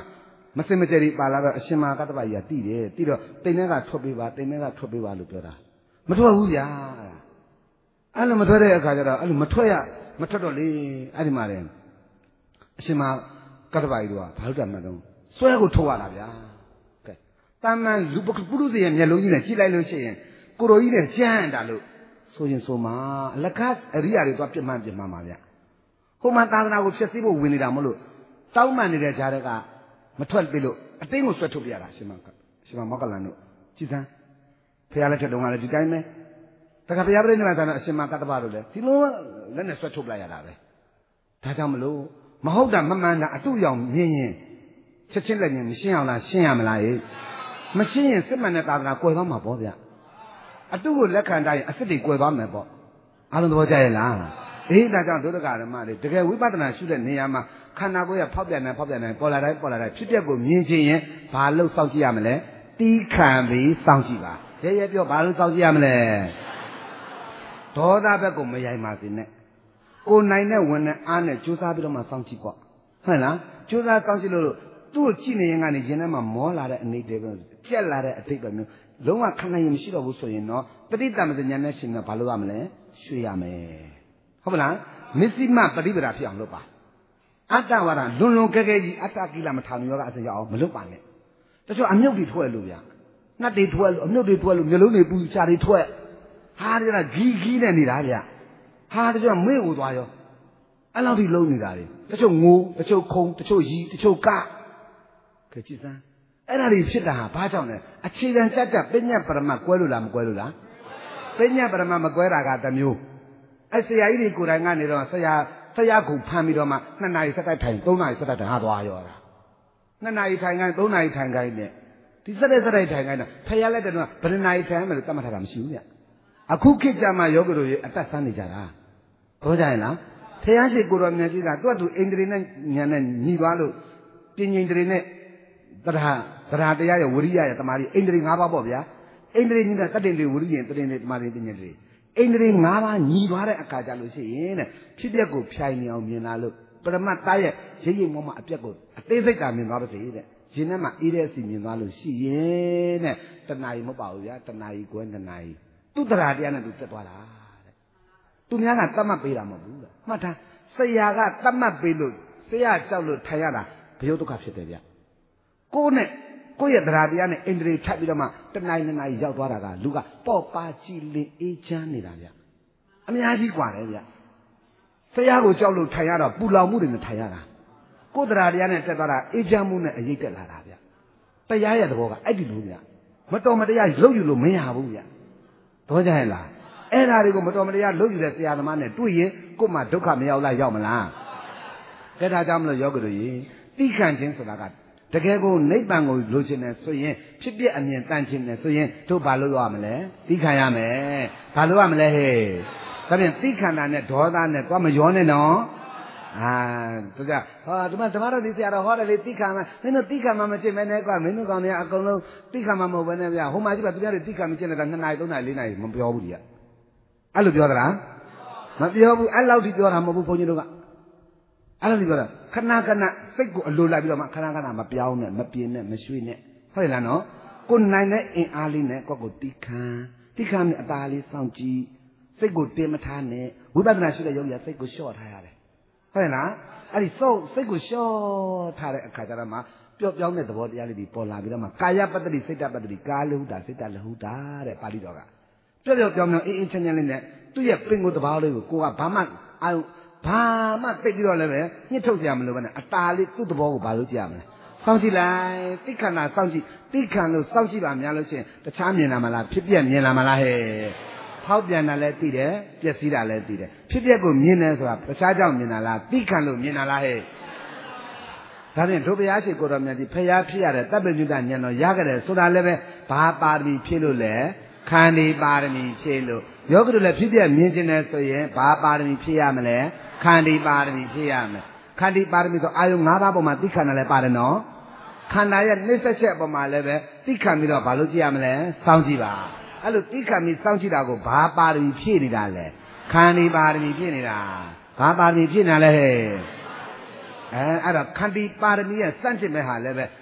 မစင်မကြရီပါလာတော့အရှင်မကတ္တဗကြီးကတိတယ်တိတော့တိမ်ထဲကထွက်ပေးပါတိမ်ထဲကထွက်ပေးပါလို့ပြောတာမထွက်ဘူးဗျာအဲ့လိုမထွက်တဲ့အခါကျတော့အဲ့လိုမထွက်တော့လေအဲ့ဒီမှာလေအရှင်မကတ္တဗကြီးတို့ကဘာလို့တတ်မှန်းတော့ဆွဲကိုထုတ်ရတာဗျာကဲတာမန်လူပုရုษရဲ့မျက်လုံးကြီးနဲ့ကြည့်လိုက်လို့ရှိရင်ကိုရိုကြီးနဲ့ကြမ်းတာလို့ဆိုရင်ဆိုမှာအလကားအရိယာတွေတော့ပြမှန်းပါဗျဟိုမှာသာသနာကိုဖျက်ဆီးဖို့ဝင်နေတာမလို့တောင်းပန်နေတဲ့ကြားကမထွက်ပြီလို့အတင်းကိုဆွဲထုတ်ပြရတာရှင်မမောကလန်တို့ကြည်စမ်းဖះလက်ထက်တုန်းကလည်းဒီတိုင်းပဲတခါဘုရားပြိဋိဘံသာအရှင်မကတ္တဗတို့လည်းဒီလိုလက်နဲ့ဆွဲထုတ်လိုက်ရတာပဲဒါကြောင့်မလို့မဟုတ်တာမမှန်တာအတုအယောင်မြင်ရင်ချက်ချင်းလက်ညင်မရှင်းအောင်လားရှင်းရမလားမရှင်းရင်စစ်မှန်တဲ့သာသနာကွယ်သွားမှာပေါ့ဗျအတုကိုလက်ခံတိုင်းအစစ်တွေကွယ်သွားမယ်ပေါ့အားလုံးသဘောကျရဲ့လားအေးဒါကြောင့်ဒုဒကဓမ္မတွေတကယ်ဝိပဿနာရှုတဲ့နေရာမှာခန္ဓာကိုယ်ရဖောက်ပြန်နေပေါ်လာတိုင်းဖြစ်ပျက်ကိုမြင်ခြင်းရင်ဘာလို့စောင့်ကြည့်ရမလဲတီးခံပြီးစောင့်ကြည့်ပါရဲပြောဘာလို့စောင့်ကြည့်ရမလဲဒေါသဘက်ကိုမရိုက်ပါစေနဲ့ကိုနိုင်တဲ့ဝင်နဲ့အားနဲ့ကြိုးစားပြီးတော့မှစောင့်ကြည့်ပေါ့ဟုတ်လားကြိုးစားစောင့်ကြည့်လို့သူ့ကိုကြည့်နေရင်ကနေရင်ထဲမှာမောလာတဲ့အနေတွေပဲကြက်လာတဲ့အထိပ်ပဲမျိုးလုံးဝခဏရင်မရှိတော့ဘူးဆိုရင်တော့ပဋိသမဇဉာဏ်နဲ့ရှင်ကဘာလို့ရမလဲရွှေ့ရမယ်ဟုတ်မလားမစ္စည်းမပฏิပဒါဖြစ်အောင်လုပ်ပါအတ္တဝါဒလွန်ကဲကဲကြီးအတ္တကိလမထာနုယောကအစဉ်ရအောင်မလုပ်ပါနဲ့တချို့အမြုပ်တွေထွက်လို့ဗျာနှက်တွေထွက်လို့အမြုပ်တွေထွက်လို့မျိုးလုံးတွေပူချာတွေထွက်ဟာဒီကဂီးနဲ့နေတာဗျာဟာတချို့မေ့ကိုသွားရောအဲ့လောက်ထိလုံးနေတာတွေတချို့ငိုတချို့ခုံတချို့ရီတချို့ကကြည့်စမ်းအဲ့ဒါတွေဖြစ်တာဟာဘာကြောင့်လဲအခြေခံကြကြပညာပရမကွဲလို့လားမကွဲလို့လားပညာပရမမကွဲတာကတစ်မျိုးအဲ့ဆရာကြီးတွေကိုယ်တိုင်ကနေတော့ဆရာကူဖမ်းပြီးတော့မှ2 နာရီစက်တိုက်ထိုင်3 နာရီစက်တိုက်ထိုင်ဟာသွားရောတာ2 နာရီထိုင်ခိုင်း3 နာရီထိုင်ခိုင်းနဲ့ဒီစက်တိုက်ထိုင်ခိုင်းတော့ဖယားလက်တော့ဘယ်နှနာရီထိုင်မယ်လို့သတ်မှတ်ထားတာမရှိဘူးဗျအခုခေတ်ကြမှာယောဂတို့ရဲ့အသက်ဆန်းနေကြတာပြောကြရင်လားဖယားရှိကိုတော်မြတ်ကြီးကသူ့အတူအိန္ဒြေနဲ့ညာနဲ့ညီသွားလို့ပြင်းငိန္ဒြေနဲ့တရားရဲ့ဝရိယရဲ့တမာရီအိန္ဒြေ 5 ပါးပေါ့ဗျာအိန္ဒြေညီတဲ့တတ္တိလေဝရိယတတ္တိလေတမာရီပညာတွေအိန္ဒြေ 5 ပါးညီသွားတဲ့အခါကြလို့ရှိရင်တဲ့ဖြစ်ပျက်ကိုဖြိုင်နေအောင်မြင်လာလို့ပရမတ်သားရဲ့ရိပ်မောမအပြက်ကိုအသေးစိတ်တာမြင်သွားပါစေတဲ့ရှင်ထဲမှာအေးတဲ့အစီမြင်သွားလို့ရှိရင်တဲ့တဏှာကြီးမဟုတ်ပါဘူးဗျာတဏှာကြီးကွယ်တဏှာကြီးသူတရားတရားနဲ့သူတက်သွားတာတဲ့သူများကတတ်မှတ်ပေးတာမဟုတ်ဘူးတဲ့မှတ်ထားဆရာကတတ်မှတ်ပေးလို့ဆရာကြောက်လို့ထိုင်ရတာဘယုတ်ဒုက္ခဖြစ်တယ်ဗျကိုယ့်ရဲ့တရားတရားနဲ့အိန္ဒြေထပ်ပြီးတော့မှတဏှာကြီး2 နာရီရောက်သွားတာကလူကပေါ့ပါကြည်လင်အေးချမ်းနေတာဗျအများကြီးกว่าတယ်ဗျဆရာကိုကြောက်လို့ထိုင်ရတော့ပူလောင်မှုတွေနဲ့ထိုင်ရတာကိုယ်တရားတရားနဲ့တက်သွားတာအေးချမ်းမှုနဲ့အရေးတက်လာတာဗျတရားရဲ့သဘောကအဲ့ဒီလိုဗျမတော်မတရားလှုပ်ယူလို့မရဘူးဗျတော့ကြရဲ့လားအဲ့ဓာတွေကိုမတော်မတရားလှုပ်ယူတဲ့ဆရာသမားနဲ့တွေ့ရင်ကိုယ်မှဒုက္ခမရောက်လားရောက်မလားကဲဒါကြောင့်မလို့ယောဂတို့ကြီးတိခံခြင်းဆိုတာကတကယ်ကိုနိဗ္ဗာန်ကိုလိုချင်တယ်ဆိုရင်ဖြစ်ပြအမြင်တန်ချင်တယ်ဆိုရင်တို့ဘာလို့ရမလဲတိခံရမယ်ဘာလို့ရမလဲဟဲ့ဒါပြန်တိခန္ဓာနဲ့ဒေါသနဲ့သွားမရောနဲ့နော်သူကဒီမှာဓမ္မတော်ဒီဆရာတော်ဟောတယ်လေတိခါမှာမင်းတို့တိခါမှာမကျင့်မဲနဲ့ကွာမင်းတို့ကောင်တွေကအကုန်လုံးတိခါမှာမဟုတ်ဘဲနဲ့ဗျာဟိုမှာကြည့်ပါသူများတွေတိခါမကျင့်နေတာ2 နာရီ 3 နာရီ 4 နာရီမပြောဘူးဒီကအဲ့လိုပြောသလားမပြောဘူးအဲ့လောက်ထိပြောတာမဟုတ်ဘူးဘုန်းကြီးတို့ကအဲ့လိုပြောတာခဏစိတ်ကိုအလိုလိုက်ပြီးတော့မှခဏမပြောင်းနဲ့မပြင်းနဲ့မရွှေ့နဲ့ဟုတ်လားနော်ကိုနိုင်တဲ့အင်အားလေးနဲ့ကိုတိခါနဲ့အသားလေးစောင့်ကြည့်စိတ်ကိုတင်းမထားနဲ့ဝိပဿနာရှိတဲ့ယောဂီကစိတ်ကိုလျှော့ထားရတယ်ဟုတ်လားအဲ့ဒီစိတ်ကိုလျှော့ထားတဲ့အခါကျတော့မှပျော့ပြောင်းတဲ့သဘောတရားလေးတွေပေါ်လာပြီးတော့မှကာယပတ္တိစိတ်တပတ္တိကာလဟုတာစိတ်တလဟုတာတဲ့ပါဠိတော်ကပျော့ပြောင်းအေးချမ်းလေးနဲ့သူ့ရဲ့ပင်ကိုယ်တဘာလေးကိုကဘာမှသိပြီးတော့လည်းပဲညှစ်ထုတ်ကြမလို့ပဲနဲ့အတားလေးသူ့သဘောကိုဘာလို့ကြရမလဲစောင့်ကြည့်လိုက်တိခဏစောင့်ကြည့်တိခဏလို့စောင့်ကြည့်ပါများလို့ရှိရင်တခြားမြင်လာမလားဖြစ်ပြမြင်လာမလားဟဲ့ဖောက်ပြန်တာလည်းသိတယ်ပျက်စီးတာလည်းသိတယ်ဖြစ်ပျက်ကိုမြင်တယ်ဆိုတာတခြားကြောင့်မြင်တာလားသိခံလို့မြင်တာလားဟဲ့ဒါဖြင့်တို့ဘုရားရှိခိုးတော်မြတ်ကြီးဖျားဖြစ်ရတဲ့တပ်ပိညုတဉာဏ်တော်ရခဲ့တယ်ဆိုတာလည်းပဲဘာပါရမီဖြစ်လို့လဲခန္ဒီပါရမီဖြစ်လို့ယောဂတို့လည်းဖြစ်ပျက်မြင်ခြင်းနဲ့ဆိုရင်ဘာပါရမီဖြစ်ရမလဲခန္ဒီပါရမီဖြစ်ရမယ်ခန္ဒီပါရမီဆိုအာယု 5 ပါးပေါ်မှာသိခံတာလည်းပါတယ်နော်ခန္ဓာရဲ့နှိစ္စချက်ပေါ်မှာလည်းပဲသိခံပြီးတော့ဘာလို့ကြည့်ရမလဲစောင့်ကြည့်ပါအဲ့လိုတိခါမီစောင့်ကြည့်တာကိုဘာပါရမီဖြည့်နေတာလဲခန္ဒီပါရမီဖြည့်နေတာဘာပါရမီဖြည့်နေတာလဲဟဲ့အဲ့တော့ခန္ဒီပါရမီရဲ့စန့်ကျင်မဲ့ဟာလည်းပဲ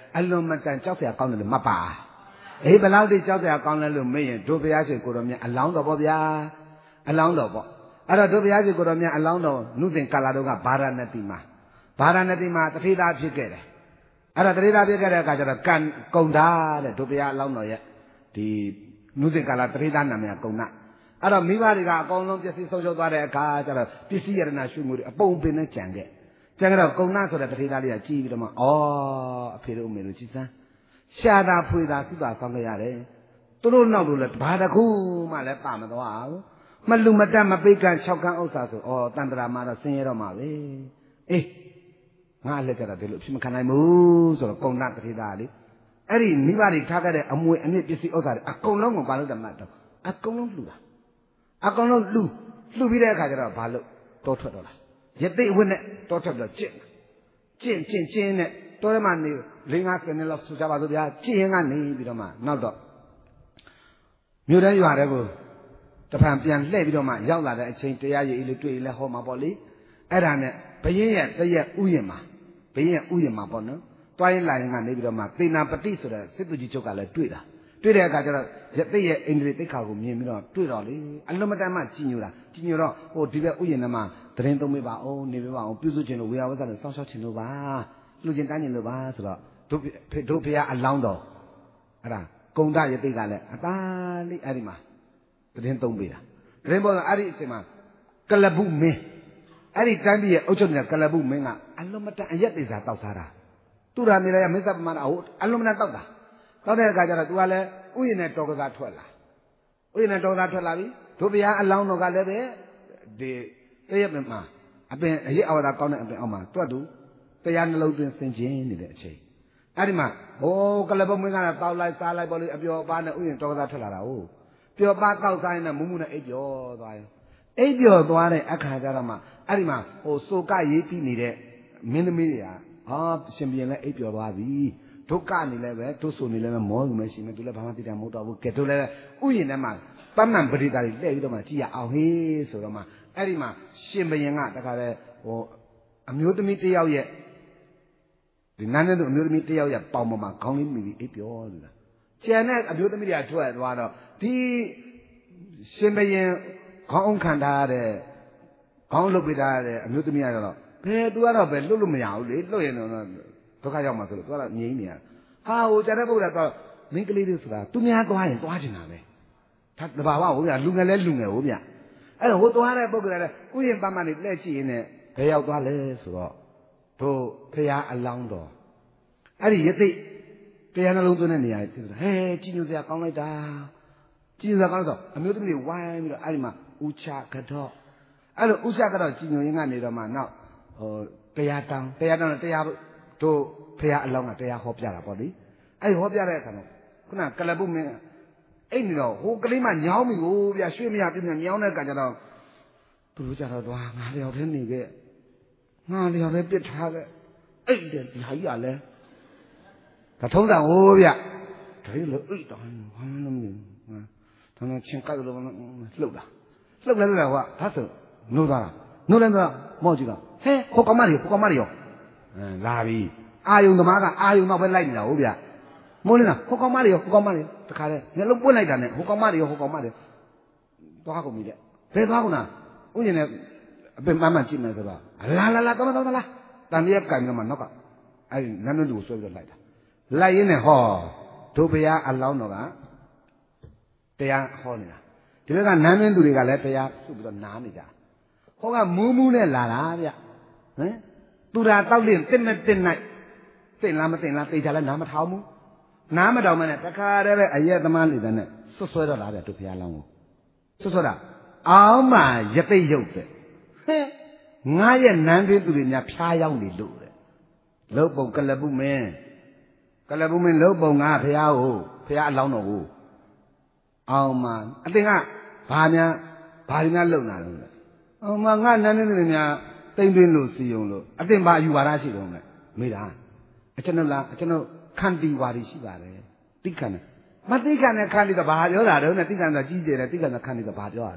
အလွန်မတန်ကြောက်စရာကောင်းတယ်လို့မှတ်ပါအေးဘယ်လောက်ထိကြောက်စရာကောင်းလဲလို့မေးရင်တို့ဘုရားရှင်ကိုတော်မြတ်အလောင်းတော်ပေါ့ဗျာအလောင်းတော်ပေါ့အဲ့တော့တို့ဘုရားရှင်ကိုတော်မြတ်အလောင်းတော်နုသင်ကာလတို့ကဗာရာဏသီမှာတထေသားဖြစ်ခဲ့တယ်အဲ့တော့တထေသားဖြစ်ခဲ့တဲ့အခါကျတော့ကံကုံတာတဲ့တို့ဘုရားအလောင်းတော်ရဲ့ဒီနုသင်ကာလတထေသားနာမည်ကကုံနာအဲ့တော့မိဘတွေကအကုန်လုံးပစ္စည်းဆုံးရှုံးသွားတဲ့အခါကျတော့ပစ္စည်းရတနာရှုမှုတွေအပုံပင်နဲ့ကြံခဲ့တော့ကုံနာဆိုတဲ့တထေသားလေးကကြည်ပြီးတော့မှဩအဖေတို့အမေတို့ကြည်စမ်းရှာတာဖွေတာစုတာဆောင်းခဲ့ရတယ်သူတို့နောက်လို့လည်းဘာတစ်ခုမှလည်းပါမသွားဘူးမလူမတက်မပိတ်ကန်6ခန်းဥစ္စာဆိုဩတန်တရာမှာတော့ဆင်းရဲတော့မှာပဲအေးငါလက်ကြတာဒီလိုဖြစ်မခံနိုင်ဘူးဆိုတော့ကုံနာတထေသားလေးအဲ့ဒီမိဘတွေထားခဲ့တဲ့အမွေအနှစ်ပစ္စည်းဥစ္စာတွေအကုန်လုံးကိုဘာလို့တတ်မှတ်တော့အကုန်လုံးလှူတာအကောင်လုံးလှူပြီးတဲ့အခါကျတော့ဘာလို့တောထွက်တော့လားရသိအဝတ်နဲ့တောထွက်ပြီးတော့ကျင့်နဲ့တောထဲမှာနေ5-10နှစ်လောက်ဆိုကြပါစို့ဗျာကျင့်ရင်ကနေပြီးတော့မှနောက်တော့မြို့ထဲရွာတဲ့ကိုတဖန်ပြန်လှည့်ပြီးတော့မှရောက်လာတဲ့အချိန်တရားရည်လေးတွေ့ရင်လည်းဟောမှာပေါ့လေအဲ့ဒါနဲ့ဘယင်းရဲ့တရက်ဥယျာဉ်မှာပေါ့နော်တွားရင်လာရင်ကနေပြီးတော့မှသေနာပတိဆိုတဲ့စစ်သူကြီးချုပ်ကလည်းတွေ့တဲ့အခါကျတော့ရသိရဲ့အိန္ဒြေသိက္ခာကိုမြင်ပြီးတော့တွေ့တော့လေအလုံးမတန်မှကြည်ညိုတော့ဟိုဒီဘက်ဥယျာဉ်ထဲမှာသတင်းသုံးပေးပါအောင်နေပေးပါအောင်ပြုစုခြင်းလို့ဝေယဝဆနဲ့စောင့်ရှောက်ခြင်းလို့ပါလှူခြင်းတန်းခြင်းလို့ပါဆိုတော့တို့ဖရာအလောင်းတော်အဲ့ဒါကုံတရသိကလည်းအသာလေးအဲ့ဒီမှာသတင်းသုံးပေးတာသတင်းပေါ်တော့အဲ့ဒီအချိန်မှာကလပုမင်းအဲ့ဒီတိုင်းပြည်ရဲ့အုပ်ချုပ်နေတဲ့ကလပုမင်းကအလုံးမတန်အရက်သေးစာတောက်စားတာသူရာနေရမစ္ဆပမနာဟိုအလုံးမတန်တောက်တာတောက်တဲ့အခါကျတော့ तू ကလည်းဥယျာဉ်နဲ့တော်ကစားထွက်လာပြီတို့ဘုရားအလောင်းတော်ကလည်းပဲဒီတရက်မှာအပင်အရေးအဝါဒကောင်းတဲ့အပင်အောက်မှာတွတ်သူတရားနှလုံးသွင်းဆင်ခြင်နေတဲ့အချိန်အဲ့ဒီမှာဟိုကလပုမင်းကလည်းတောက်လိုက်စားလိုက်ပေါ့လေအပျော်ပါနဲ့ဥယျာဉ်တော်ကစားထွက်လာတာဟုတ်ပျော်ပါတောက်စားရင်လည်းမူးမူးနဲ့အိပ်ပျော်သွားတဲ့အခါကျတော့မှအဲ့ဒီမှာဟိုစိုးကရေးပြီးနေတဲ့မင်းသမီးတွေကရှင်ပြန်လဲအိပ်ပျော်သွားပြီဒုက္ခနေလည်းပဲတို့ဆိုနေလည်းပဲမောယူမရှိမယ်သူလည်းဘာမှသိတာမဟုတ်တော့ဘူးကဲတို့လည်းဥယျာဉ်ထဲမှာပန်းမှန်ပရိသတ်တွေလှည့်ပြီးတော့မှကြည်ရအောင်ဟေးဆိုတော့မှအဲ့ဒီမှာရှင်ဘရင်ကတခါလဲဟိုအမျိုးသမီးတယောက်ရဲ့ဒီနန်းတဲ့အမျိုးသမီးတယောက်ရဲ့ပေါင်ပေါ်မှာခေါင်းလေးမိပြီးအိပ်ပျော်နေတာကျန်တဲ့အမျိုးသမီးတွေကထွက်သွားတော့ဒီရှင်ဘရင်ခေါင်းခံထားတဲ့ခေါင်းလုတ်ပေးထားတဲ့အမျိုးသမီးကတော့သူကတော့ပဲလွတ်လို့မရဘူးလေလွတ်ရင်တော့ဒုက္ခရောက်မှာဆိုလို့သူကတော့ငြိမ်းနေရဟာဟိုကျန်တဲ့ပုဂ္ဂိုလ်ကတော့မင်းကလေးလေးဆိုတာသူများသွားရင်သွားချင်တာပဲဒါတဘာဝဟိုဗျာလူငယ်လဲလူငယ်ဟိုဗျာအဲ့တော့ဟိုသွားတဲ့ပုဂ္ဂိုလ်ကလည်းဥယျာဉ်ပန်းမနေလှည့်ကြည့်ရင်းနဲ့ဘယ်ရောက်သွားလဲဆိုတော့တို့ဖရာအလောင်းတော်အဲ့ဒီရသိတရားနှလုံးသွင်းတဲ့နေရာကြီးဟဲကြည်ညိုစရာကောင်းလိုက်တာကြည်ညိုစရာကောင်းတော့အမျိုးသမီးတွေဝိုင်းပြီးတော့အဲ့ဒီမှာဥချကတော့အဲ့လိုဥချကတော့ကြည်ညိုရင်းကနေတော့မှနောက်ဟိုတရားတောင်းတရားတို့ဖရာအလောင်းကတရားဟောပြတာပေါ့လေအဲ့ဟောပြတဲ့အခါမှာခုနကလပုမင်းအဲ့နေတော့ဟိုကလေးမညောင်းပြီကိုဗျာရွှေ့မရပြင်းညောင်းတဲ့အခါကျတော့သူတို့ကြတော့သွားငါလျောက်ထဲနေခဲ့ငါလျောက်ထဲပစ်ထားခဲ့အဲ့တဲ့ဒီဟာကြီးကလည်းဒါထုံးစံဟိုဗျာဒါကြီးလို့အိတ်တောင်းဘာမှမမြင်ဒါနဲ့ချင်းကိုက်လို့လှုပ်လဲဟိုကဒါဆိုနိုးသွားတာနိုးလဲတော့မော့ကြည့်တော့ဟဲဟိုကောင်မတွေရောလာပြီအာယုံသမားကအာယုံတော့ပဲလိုက်နေတာဟုတ်ဗျာမိုးလင်းတာဟိုကောင်မတွေရောတခါတည်းမျက်လုံးပွင့်လိုက်တာနဲ့ဟိုကောင်မတွေသွားကုန်ပြီတဲ့ဘယ်သွားကုန်တာဥညင်နဲ့အပင်မှကြည့်မယ်ဆိုတော့လာတော့တန်လျက်ကံပြီးတော့မှနောက်ကအဲ့ဒီနန်းနန်းသူကိုဆွဲပြီးတော့လိုက်ရင်းနဲ့ဟောဒုဘုရားအလောင်းတော်ကတရားဟောနေတာဒီဘက်ကနန်းနန်းသူတွေကလည်းတရားစုပြီးတော့နားနေကြဟောကမူးနဲ့လာတာဗျဟမ်သူရာတောက်လင့်တစ်မဲ့တစ်နိုင်သိလားမသိလားသိကြလဲနားမထောင်ဘူးနားမထောင်မနဲ့တခါတည်းပဲအရက်သမားနေတဲ့နဲ့ဆွဲတော့လာတဲ့ဒုဘုရားလောင်းကိုဆွဲတာအောင်မှရသိရုပ်တဲ့ဟဲ့ငါရဲ့နန်းတွင်းသူတွေများဖျားရောက်နေလို့တဲ့လုတ်ပုံကလပုမင်းလုတ်ပုံငါဖျားအလောင်းတော်ကိုအောင်မှအတင်ကဘာတွေများလုံလာလို့လဲအောင်မှငါနန်းတွင်းသူတွေများတိမ်တွင်းလို့စီယုံလို့အတင်ဘာယူပါရရှိတော့လဲမေးတာကျွန်တော်ခန္တီဝါရီရှိပါတယ်တိခဏမတိခဏခန္တီကဘာပြောတာတော့နဲ့တိခဏဆိုကြီးကျယ်တယ်တိခဏခန္တီကဘာပြောတာတော့ဟ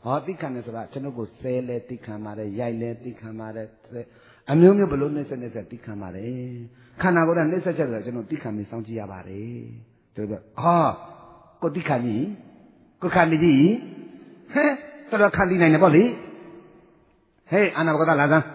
တိခံနေဆိုတာကျွန်တော်ကိုဆဲလဲတိခံပါတယ်ရိုက်လဲတိခံပါတယ်အမျိုးမျိုးဘလို့နှိမ့်ဆက်တိခံပါတယ်ခန္ဓာကိုယ်ကနှိမ့်ဆက်ချက်ဆိုတော့ကျွန်တော်တိခံပြီးစောင့်ကြည့်ရပါတယ်တို့ပြောကိုတိခံပြီကိုခံပြီဟဲ့တော်ခံပြီးနိုင်တယ်ပေါ့လေဟေးအာနာဘဂတလာစမ်း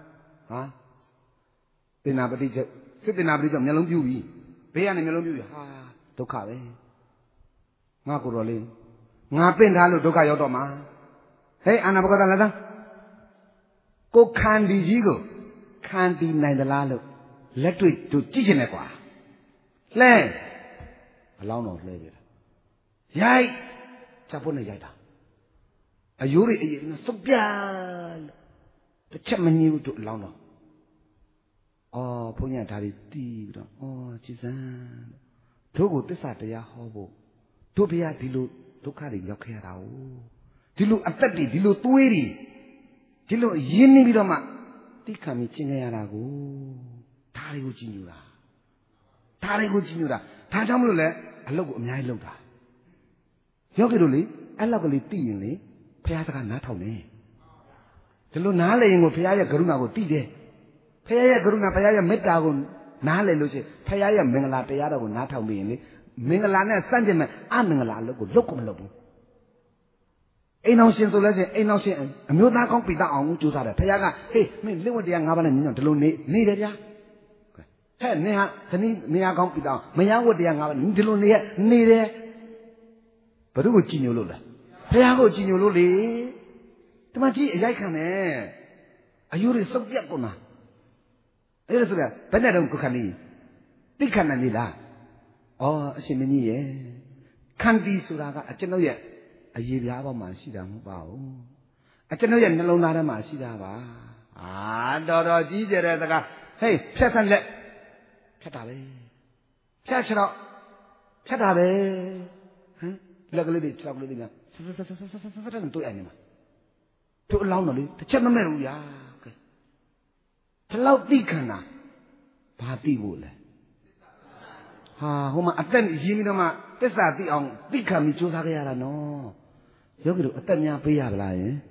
တင်နာပတိချက်စစ်တင်နာပတိချက်မျက်လုံးပြူပြီဘေးကနေမျက်လုံးပြူပြီဒုက္ခပဲငါကိုတော်လေးငါပင့်ထားလို့ဒုက္ခရောက်တော့မှာဟေးအာနာဘဂတလာစမ်းကိုခန္တီကြီးကိုခံတည်နိုင်သလားလို့လက်တွေ့သူကြည့်ချင်တယ်ကွာလဲအလောင်းတော်လှဲပြတာရိုက်ချက်ဖို့နဲ့ရိုက်တာအယိုးတွေအရင်စုပ်ပြတစ်ချက်မငြင်းဘူးတို့အလောင်းတော်ဘုန်းကြီးကဒါတွေတီးပြီးတော့ကြည်စမ်းတို့ကိုသစ္စာတရားဟောဖို့တို့ဘုရားဒီလိုဒုက္ခတွေရောက်ခဲ့ရတာ哦ဒီလိုအသက်တွေဒီလိုသွေးတွေဒီလိုရင်းနှီးပြီးတော့မှတိခံပြီးကျင့်ခဲ့ရတာကိုဒါတွေကိုကြည်ညိုတာဒါကြောင့်မလို့လဲအလုပ်ကိုအများကြီးလုပ်တာယောဂီတို့လေအဲ့လောက်ကလေးသိရင်လေဘုရားစကားနားထောင်နေဒီလိုနားလေရင်ကိုဘုရားရဲ့ကရုဏာကိုသိတယ်ဘုရားရဲ့ကရုဏာဘုရားရဲ့မေတ္တာကိုနားလေလို့ရှိရင်ဘုရားရဲ့မင်္ဂလာတရားတော်ကိုနားထောင်ပြီးရင်လေမင်္ဂလာနဲ့စန့်ကျင်မဲ့အမင်္ဂလာအလုပ်ကိုလုပ်ကိုမလုပ်ဘူးအိမ်အောင်ရှင်ဆိုလဲချင်းအိမ်အောင်ရှင်အမျိုးသားကောင်းပိတအောင်ကြိုးစားတယ်ဘုရားကဟေးမင်းလက်ဝတ်တရား၅ပါးနဲ့ညညဒီလိုနေတယ်ဗျာဟဲ့နင်ဟာဇနီးမယားကောင်းပိတအောင်မယားဝတ်တရား၅ပါးဒီလိုနေတယ်ဘယ်သူကိုကြည်ညိုလို့လဲဘုရားကိုကြည်ညိုလို့လေဒီမှာကြည့်အရိုက်ခံတယ်အယိုးတွေစုပ်ပြတ်ကုန်တာအဲ့ဒါဆိုတော့ဘယ်နဲ့တော့ကိုခဏလေးတိခဏနေလားအရှင်မင်းကြီးရဲ့ခန္တီဆိုတာကအကျွန်ုပ်ရဲ့အရေးပြားပေါ်မှာရှိတာမဟုတ်ပါဘူးအကျွန်ုပ်ရဲ့နှလုံးသားထဲမှာရှိတာပါတော်ကြီးကျတဲ့စကားဟေးဖြတ်ဆက်လက်ဖြတ်တာပဲဖြတ်ချတော့ဖြတ်တာပဲလက်ကလေးတွေခြေောက်ကလေးတွေများဆက်တွေ့အိုင်နေမှာတို့အလောင်းတော်လေးတစ်ချက်မမဲ့ဘူးဗျာကဲဒီလောက်သိခန္ဓာဘာသိဖို့လဲဟိုမှာအသက်ရင်းပြီးတော့မှသစ္စာသိအောင်သိခံပြီးကြိုးစားခဲ့ရတာနော်ယောဂီတို့အသက်များပေးရပါလားယင်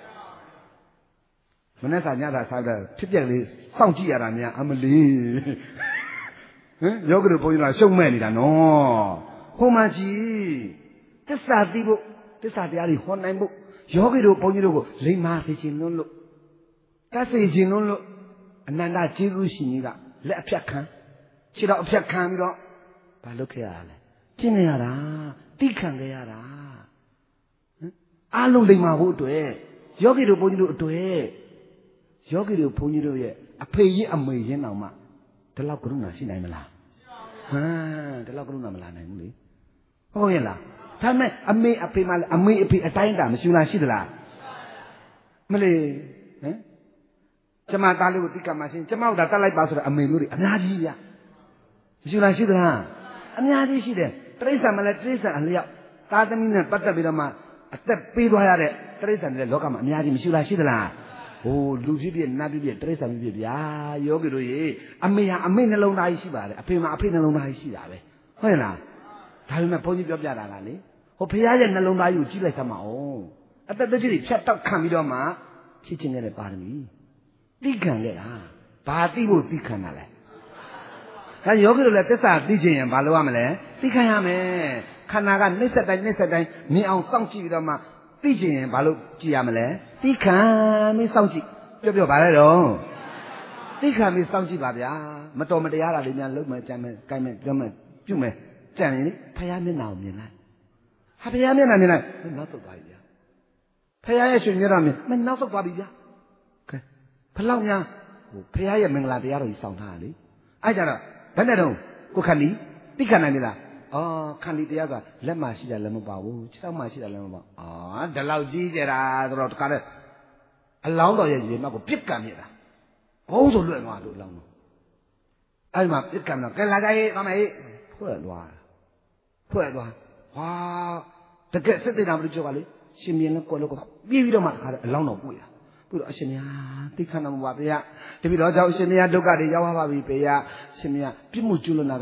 မနေ့ကညတာစားတဲ့ဖြစ်ပျက်လေးစောင့်ကြည့်ရတာများအမလီယောဂီတို့ဘုန်းကြီးတို့ရှုံ့မဲ့နေတာနော်ဟိုမှာကြည့်သစ္စာသိဖို့သစ္စာတရားတွေဟောနိုင်ဖို့ယောဂီတို့ဘုန်းကြီးတို့ကိုလိမ္မာစေခြင်းလွန်းလို့တတ်စေခြင်းလွန်းလို့အနန္တကျေးဇူးရှင်ကြီးကလက်အဖြတ်ခံခြေတော်အဖြတ်ခံပြီးတော့ဘာလုပ်ခဲ့ရလဲကျင့်နေရတာတိခံခဲ့ရတာအားလုံးလိမ္မာဖို့အတွက်ယောဂီတို့ဘုန်းကြီးတို့အတွက်ယောဂီတို့ဘုန်းကြီးတို့ရဲ့အဖေရင်အမေရင်တောင်မှဒီလောက်ကရုဏာရှိနိုင်မလားဒီလောက်ကရုဏာမလာနိုင်ဘူးလေဟုတ်ရဲ့လားဒါမဲ့အမေအဖေမှလည်းအမေအဖေအတိုင်းတာမရှိလားရှိသလားမလေးကျမသားလေးကိုတိကမှရှင်ကျမတို့ဒါတတ်လိုက်ပါဆိုတော့အမေမျိုးတွေအများကြီးဗျမရှိလားရှိသလားအများကြီးရှိတယ်တိရစ္ဆာန်မှလည်းတိရစ္ဆာန်အလျောက်သားသမီးနဲ့ပတ်သက်ပြီးတော့မှအသက်ပေးသွားရတဲ့တိရစ္ဆာန်တွေလောကမှာအများကြီးမရှိလားရှိသလားလူဖြစ်ဖြစ်နတ်ဖြစ်ဖြစ်တိရစ္ဆာန်ဖြစ်ဖြစ်ဗျာယောဂီတို့ရေအမေဟာအမေနှလုံးသားကြီးရှိပါတယ်အဖေမှာအဖေနှလုံးသားကြီးရှိတာပဲဟုတ်ရဲ့လားဒါပေမဲ့ဘုန်းကြီးပြောပြတာကလေဘုရားရဲ့နှလုံးသားကြီးကိုကြည့်လိုက်သမှာအောင်အသက်သက်ကြီးဖြတ်တောက်ခံပြီးတော့မှဖြစ်ခြင်းနဲ့ပါရမီသိခံခဲ့တာဘာသိဖို့သိခံတာလဲဒါယောဂီတို့လည်းသစ္စာသိခြင်းရင်ဘာလုပ်ရမလဲသိခံရမယ်ခန္ဓာကနှိမ့်ဆက်တိုင်းမြင်အောင်စောင့်ကြည့်ပြီးတော့မှသိခြင်းရင်ဘာလို့ကြည့်ရမလဲသိခံပြီးစောင့်ကြည့်ပြောပါလေတော့သိခံပြီးစောင့်ကြည့်ပါဗျာမတော်မတရားတာလေးများလုပ်မယ်ကြမ်းမယ်ကိုင်းမယ်ပြောမယ်ပြုမယ်ကြံရင်လေဖယားမျက်နှာကိုမြင်လိုက်ဖယားမျက်နှာမြင်လိုက်နောက်ဆုတ်သွားပြီဗျာဖယားရဲ့ရွှေမျက်နှာမြင်နောက်ဆုတ်သွားပြီဗျာကဲဘလောက်များဖယားရဲ့မင်္ဂလာတရားတော်ကြီးဆောင်ထားတာလေအဲ့ကြတော့ဘယ်နဲ့တော့ကိုခန္တီသိခံနိုင်ပြီလားခန္တီတရားကလက်မှရှိတာလည်းမပါဘူးခြေထောက်မှရှိတာလည်းမပါဒီလောက်ကြီးကြတာဆိုတော့တခါတည်းအလောင်းတော်ရဲ့ရေမှတ်ကိုပြစ်ကန်မြစ်တာဘုံဆိုလွတ်သွားလို့အလောင်းတော်အဲ့မှာပြစ်ကန်တော့ကဲလာကြရေးသွားမယ်ဖွဲ့သွားတကယ်စစ်တေတာမလို့ပြောပါလေရှင်မြင်းလည်းကွယ်လို့ကောပြေးပြီးတော့မှတခါတည်းအလောင်းတော်ပွေတာပြီးတော့အရှင်မြတ်သိခဏမပါဗျာတပည့်တော်ကြောင့်အရှင်မြတ်ဒုက္ခတွေရောက်ပါပြီဗျာရှင်မြတ်ပြစ်မှုကျွလွန်တာက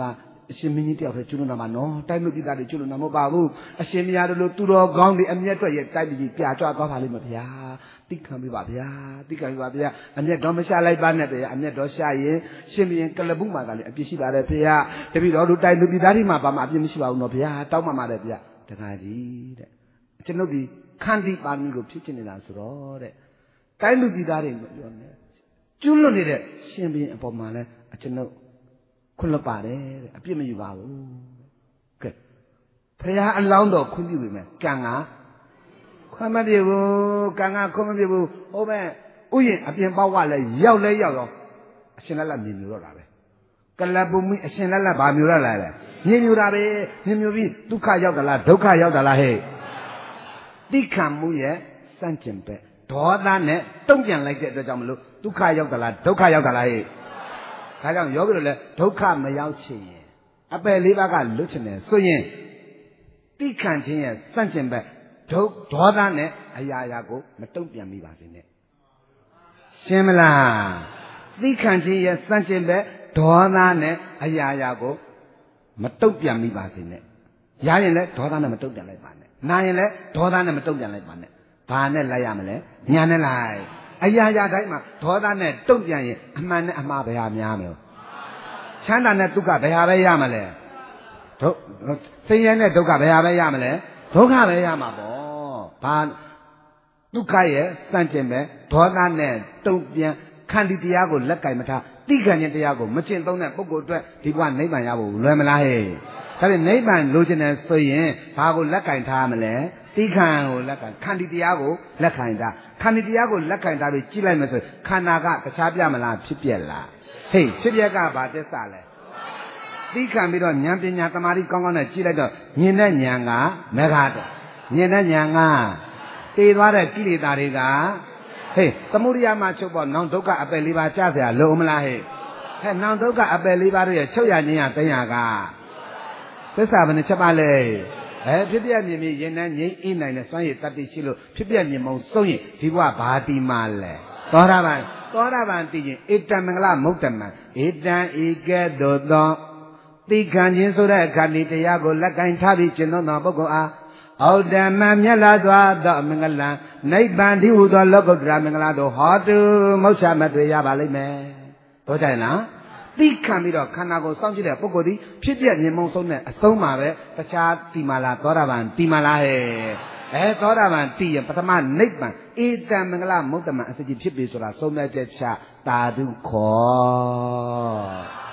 အရှင်မင်းကြီးတယောက်တည်းကျွလွန်နာမှာနော်တိုင်းလူပြည်သားတွေကျွလွန်နာမဟုတ်ပါဘူးအရှင်မြတ်တို့သူတော်ကောင်းတွေအမျက်အတွက်ရဲ့တိုက်ပြည်ပြကြွသွားပါလိမ့်မယ်ဗျာတိခံပြပါဗျာတိခံပြပါဗျာအမျက်တော်မရှာလိုက်ပါနဲ့ဗျာအမျက်တော်ရှာရင်ရှင်ဘုရင်ကလပုမှာကလည်းအပြစ်ရှိပါတယ်ဗျာတပည့်တော်တို့တိုင်းလူပြည်သားတွေမှာဘာမှအပြစ်မရှိပါဘူးနော်ဗျာတောင်းမှပါတယ်ဗျာတခါကြီးတဲ့ကျွန်ုပ်ဒီခန္တီပါမီကိုဖြစ်ချင်နေတာဆိုတော့တဲ့တိုင်းလူပြည်သားတွေပြောနေကျွလွန်နေတဲ့ရှင်ဘုရင်အပေါ်မှာလဲကျွန်ုပ်ခွင့်လွတ်ပါတယ်တဲ့အပြစ်မယူပါဘူးကဲဖရာအလောင်းတော်ခွင့်ပြုပြီမယ်ကံကခွင့်မပြုဘူးကံကခွင့်မပြုဘူးဟိုပဲဥယျာဉ်အပြင်ပေါက်ကလည်းရောက်တော့အရှင်လက်လက်မြင်မျိုးတော့တာပဲကလပုမိအရှင်လက်လက်ဘာမျိုးရလာလဲမြင်မျိုးတာပဲမြင်မျိုးပြီးဒုက္ခရောက်တာလားဒုက္ခရောက်တာလားဟဲ့တိခံမှုရဲ့စန့်ကျင်ဘက်ဒေါသနဲ့တုံ့ပြန်လိုက်တဲ့အတွက်ကြောင့်မလို့ဒုက္ခရောက်တာလားဒုက္ခရောက်တာလားဟဲ့ဒါကြောင့်ယောဂီတို့လည်းဒုက္ခမရောက်ချင်ရင်အပယ်လေးပါးကလွတ်ချင်တယ်ဆိုရင်တိခံခြင်းရဲ့စန့်ကျင်ဘက်ဒေါသနဲ့အရာရာကိုမတုံ့ပြန်မိပါစေနဲ့ရှင်းမလားတိခံခြင်းရဲ့စန့်ကျင်ဘက်ဒေါသနဲ့အရာရာကိုမတုံ့ပြန်မိပါစေနဲ့ရရင်လည်းဒေါသနဲ့မတုံ့ပြန်လိုက်ပါနဲ့နာရင်လည်းဒေါသနဲ့မတုံ့ပြန်လိုက်ပါနဲ့ဘာနဲ့လိုက်ရမလဲညာနဲ့လိုက်အရာရာတိုင်းမှာဒေါသနဲ့တုံ့ပြန်ရင်အမှန်နဲ့အမှားဘယ်ဟာများမလဲချမ်းသာနဲ့ဒုက္ခဘယ်ဟာပဲရမလဲဆင်းရဲနဲ့ဒုက္ခဘယ်ဟာပဲရမလဲဒုက္ခပဲရမှာပေါ့ဘာဒုက္ခရဲ့စန့်ကျင်မဲ့ဒေါသနဲ့တုံ့ပြန်ခန္တီတရားကိုလက်ကင်မထားတိခံခြင်းတရားကိုမကျင့်သုံးတဲ့ပုဂ္ဂိုလ်အတွက်ဒီဘဝနိဗ္ဗာန်ရဖို့လွယ်မလားဟဲ့ဒါဖြင့်နိဗ္ဗာန်လိုချင်တယ်ဆိုရင်ဘာကိုလက်ကင်ထားမလဲတိခံကိုလက်ကင်ခန္တီတရားကိုလက်ကင်ထားခန္တီတရားကိုလက်ကင်ထားပြီးကြည့်လိုက်မယ်ဆိုခန္ဓာကတခြားပြမလားဖြစ်ပြက်လားဟေးဖြစ်ပြက်ကဘာသစ္စာလဲတိခံပြီးတော့ဉာဏ်ပညာသမာဓိကောင်းကောင်းနဲ့ကြည့်လိုက်တော့မြင်တဲ့ဉာဏ်ကမေဃတမြင်တဲ့ဉာဏ်ကတည်သွားတဲ့ကိလေသာတွေကဟေးသမုဒိယမှာချုပ်ပေါ့နောင်ဒုက္ခအပယ်လေးပါးကြားเสียလို့မလားဟဲ့ဟဲ့နောင်ဒုက္ခအပယ်လေးပါးတို့ရဲ့ချုပ်ရခြင်းရသိညာကသစ္စာဘယ်နှချက်ပါလဲဖြစ်ပြမြင်မြင်ရင်နဲ့ငြိမ့်အိနိုင်တဲ့စွမ်းရည်တတ္တိရှိလို့ဖြစ်ပြမြင်မုံစုံရင်ဒီဘဝဘာတိမာလဲသောတာပန်တည်ခြင်းဧတံမင်္ဂလမုဒ္ဓမံဧတံဧကဲ့သို့သောတိခံခြင်းဆိုတဲ့ခန္တီတရားကိုလက်ကင်ထားပြီးကျင့်သောပုဂ္ဂိုလ်အားဩတ္တမမြတ်လာစွာသောမင်္ဂလာနိဗ္ဗာန်ဒီဟုသောလောကုတ္တရာမင်္ဂလာတို့ဟောတုမောက္ခမတွေ့ရပါလိမ့်မယ်တို့ကြိုင်လားတိခံပြီးတော့ခန္ဓာကိုယ်စောင့်ကြည့်တဲ့ပုဂ္ဂိုလ်ဒီဖြစ်ပြမြင်မုံဆုံးတဲ့အဆုံးမှာပဲတခြားတိမာလာသောတာပန်တိမာလာဟဲ့သောတာပန်တိရပထမနိဗ္ဗာန်ဧတံမင်္ဂလမုဒ္ဓမံအစကြီးဖြစ်ပြီဆိုတာဆုံးဖြတ်ချက်ချတာဓုခေါ်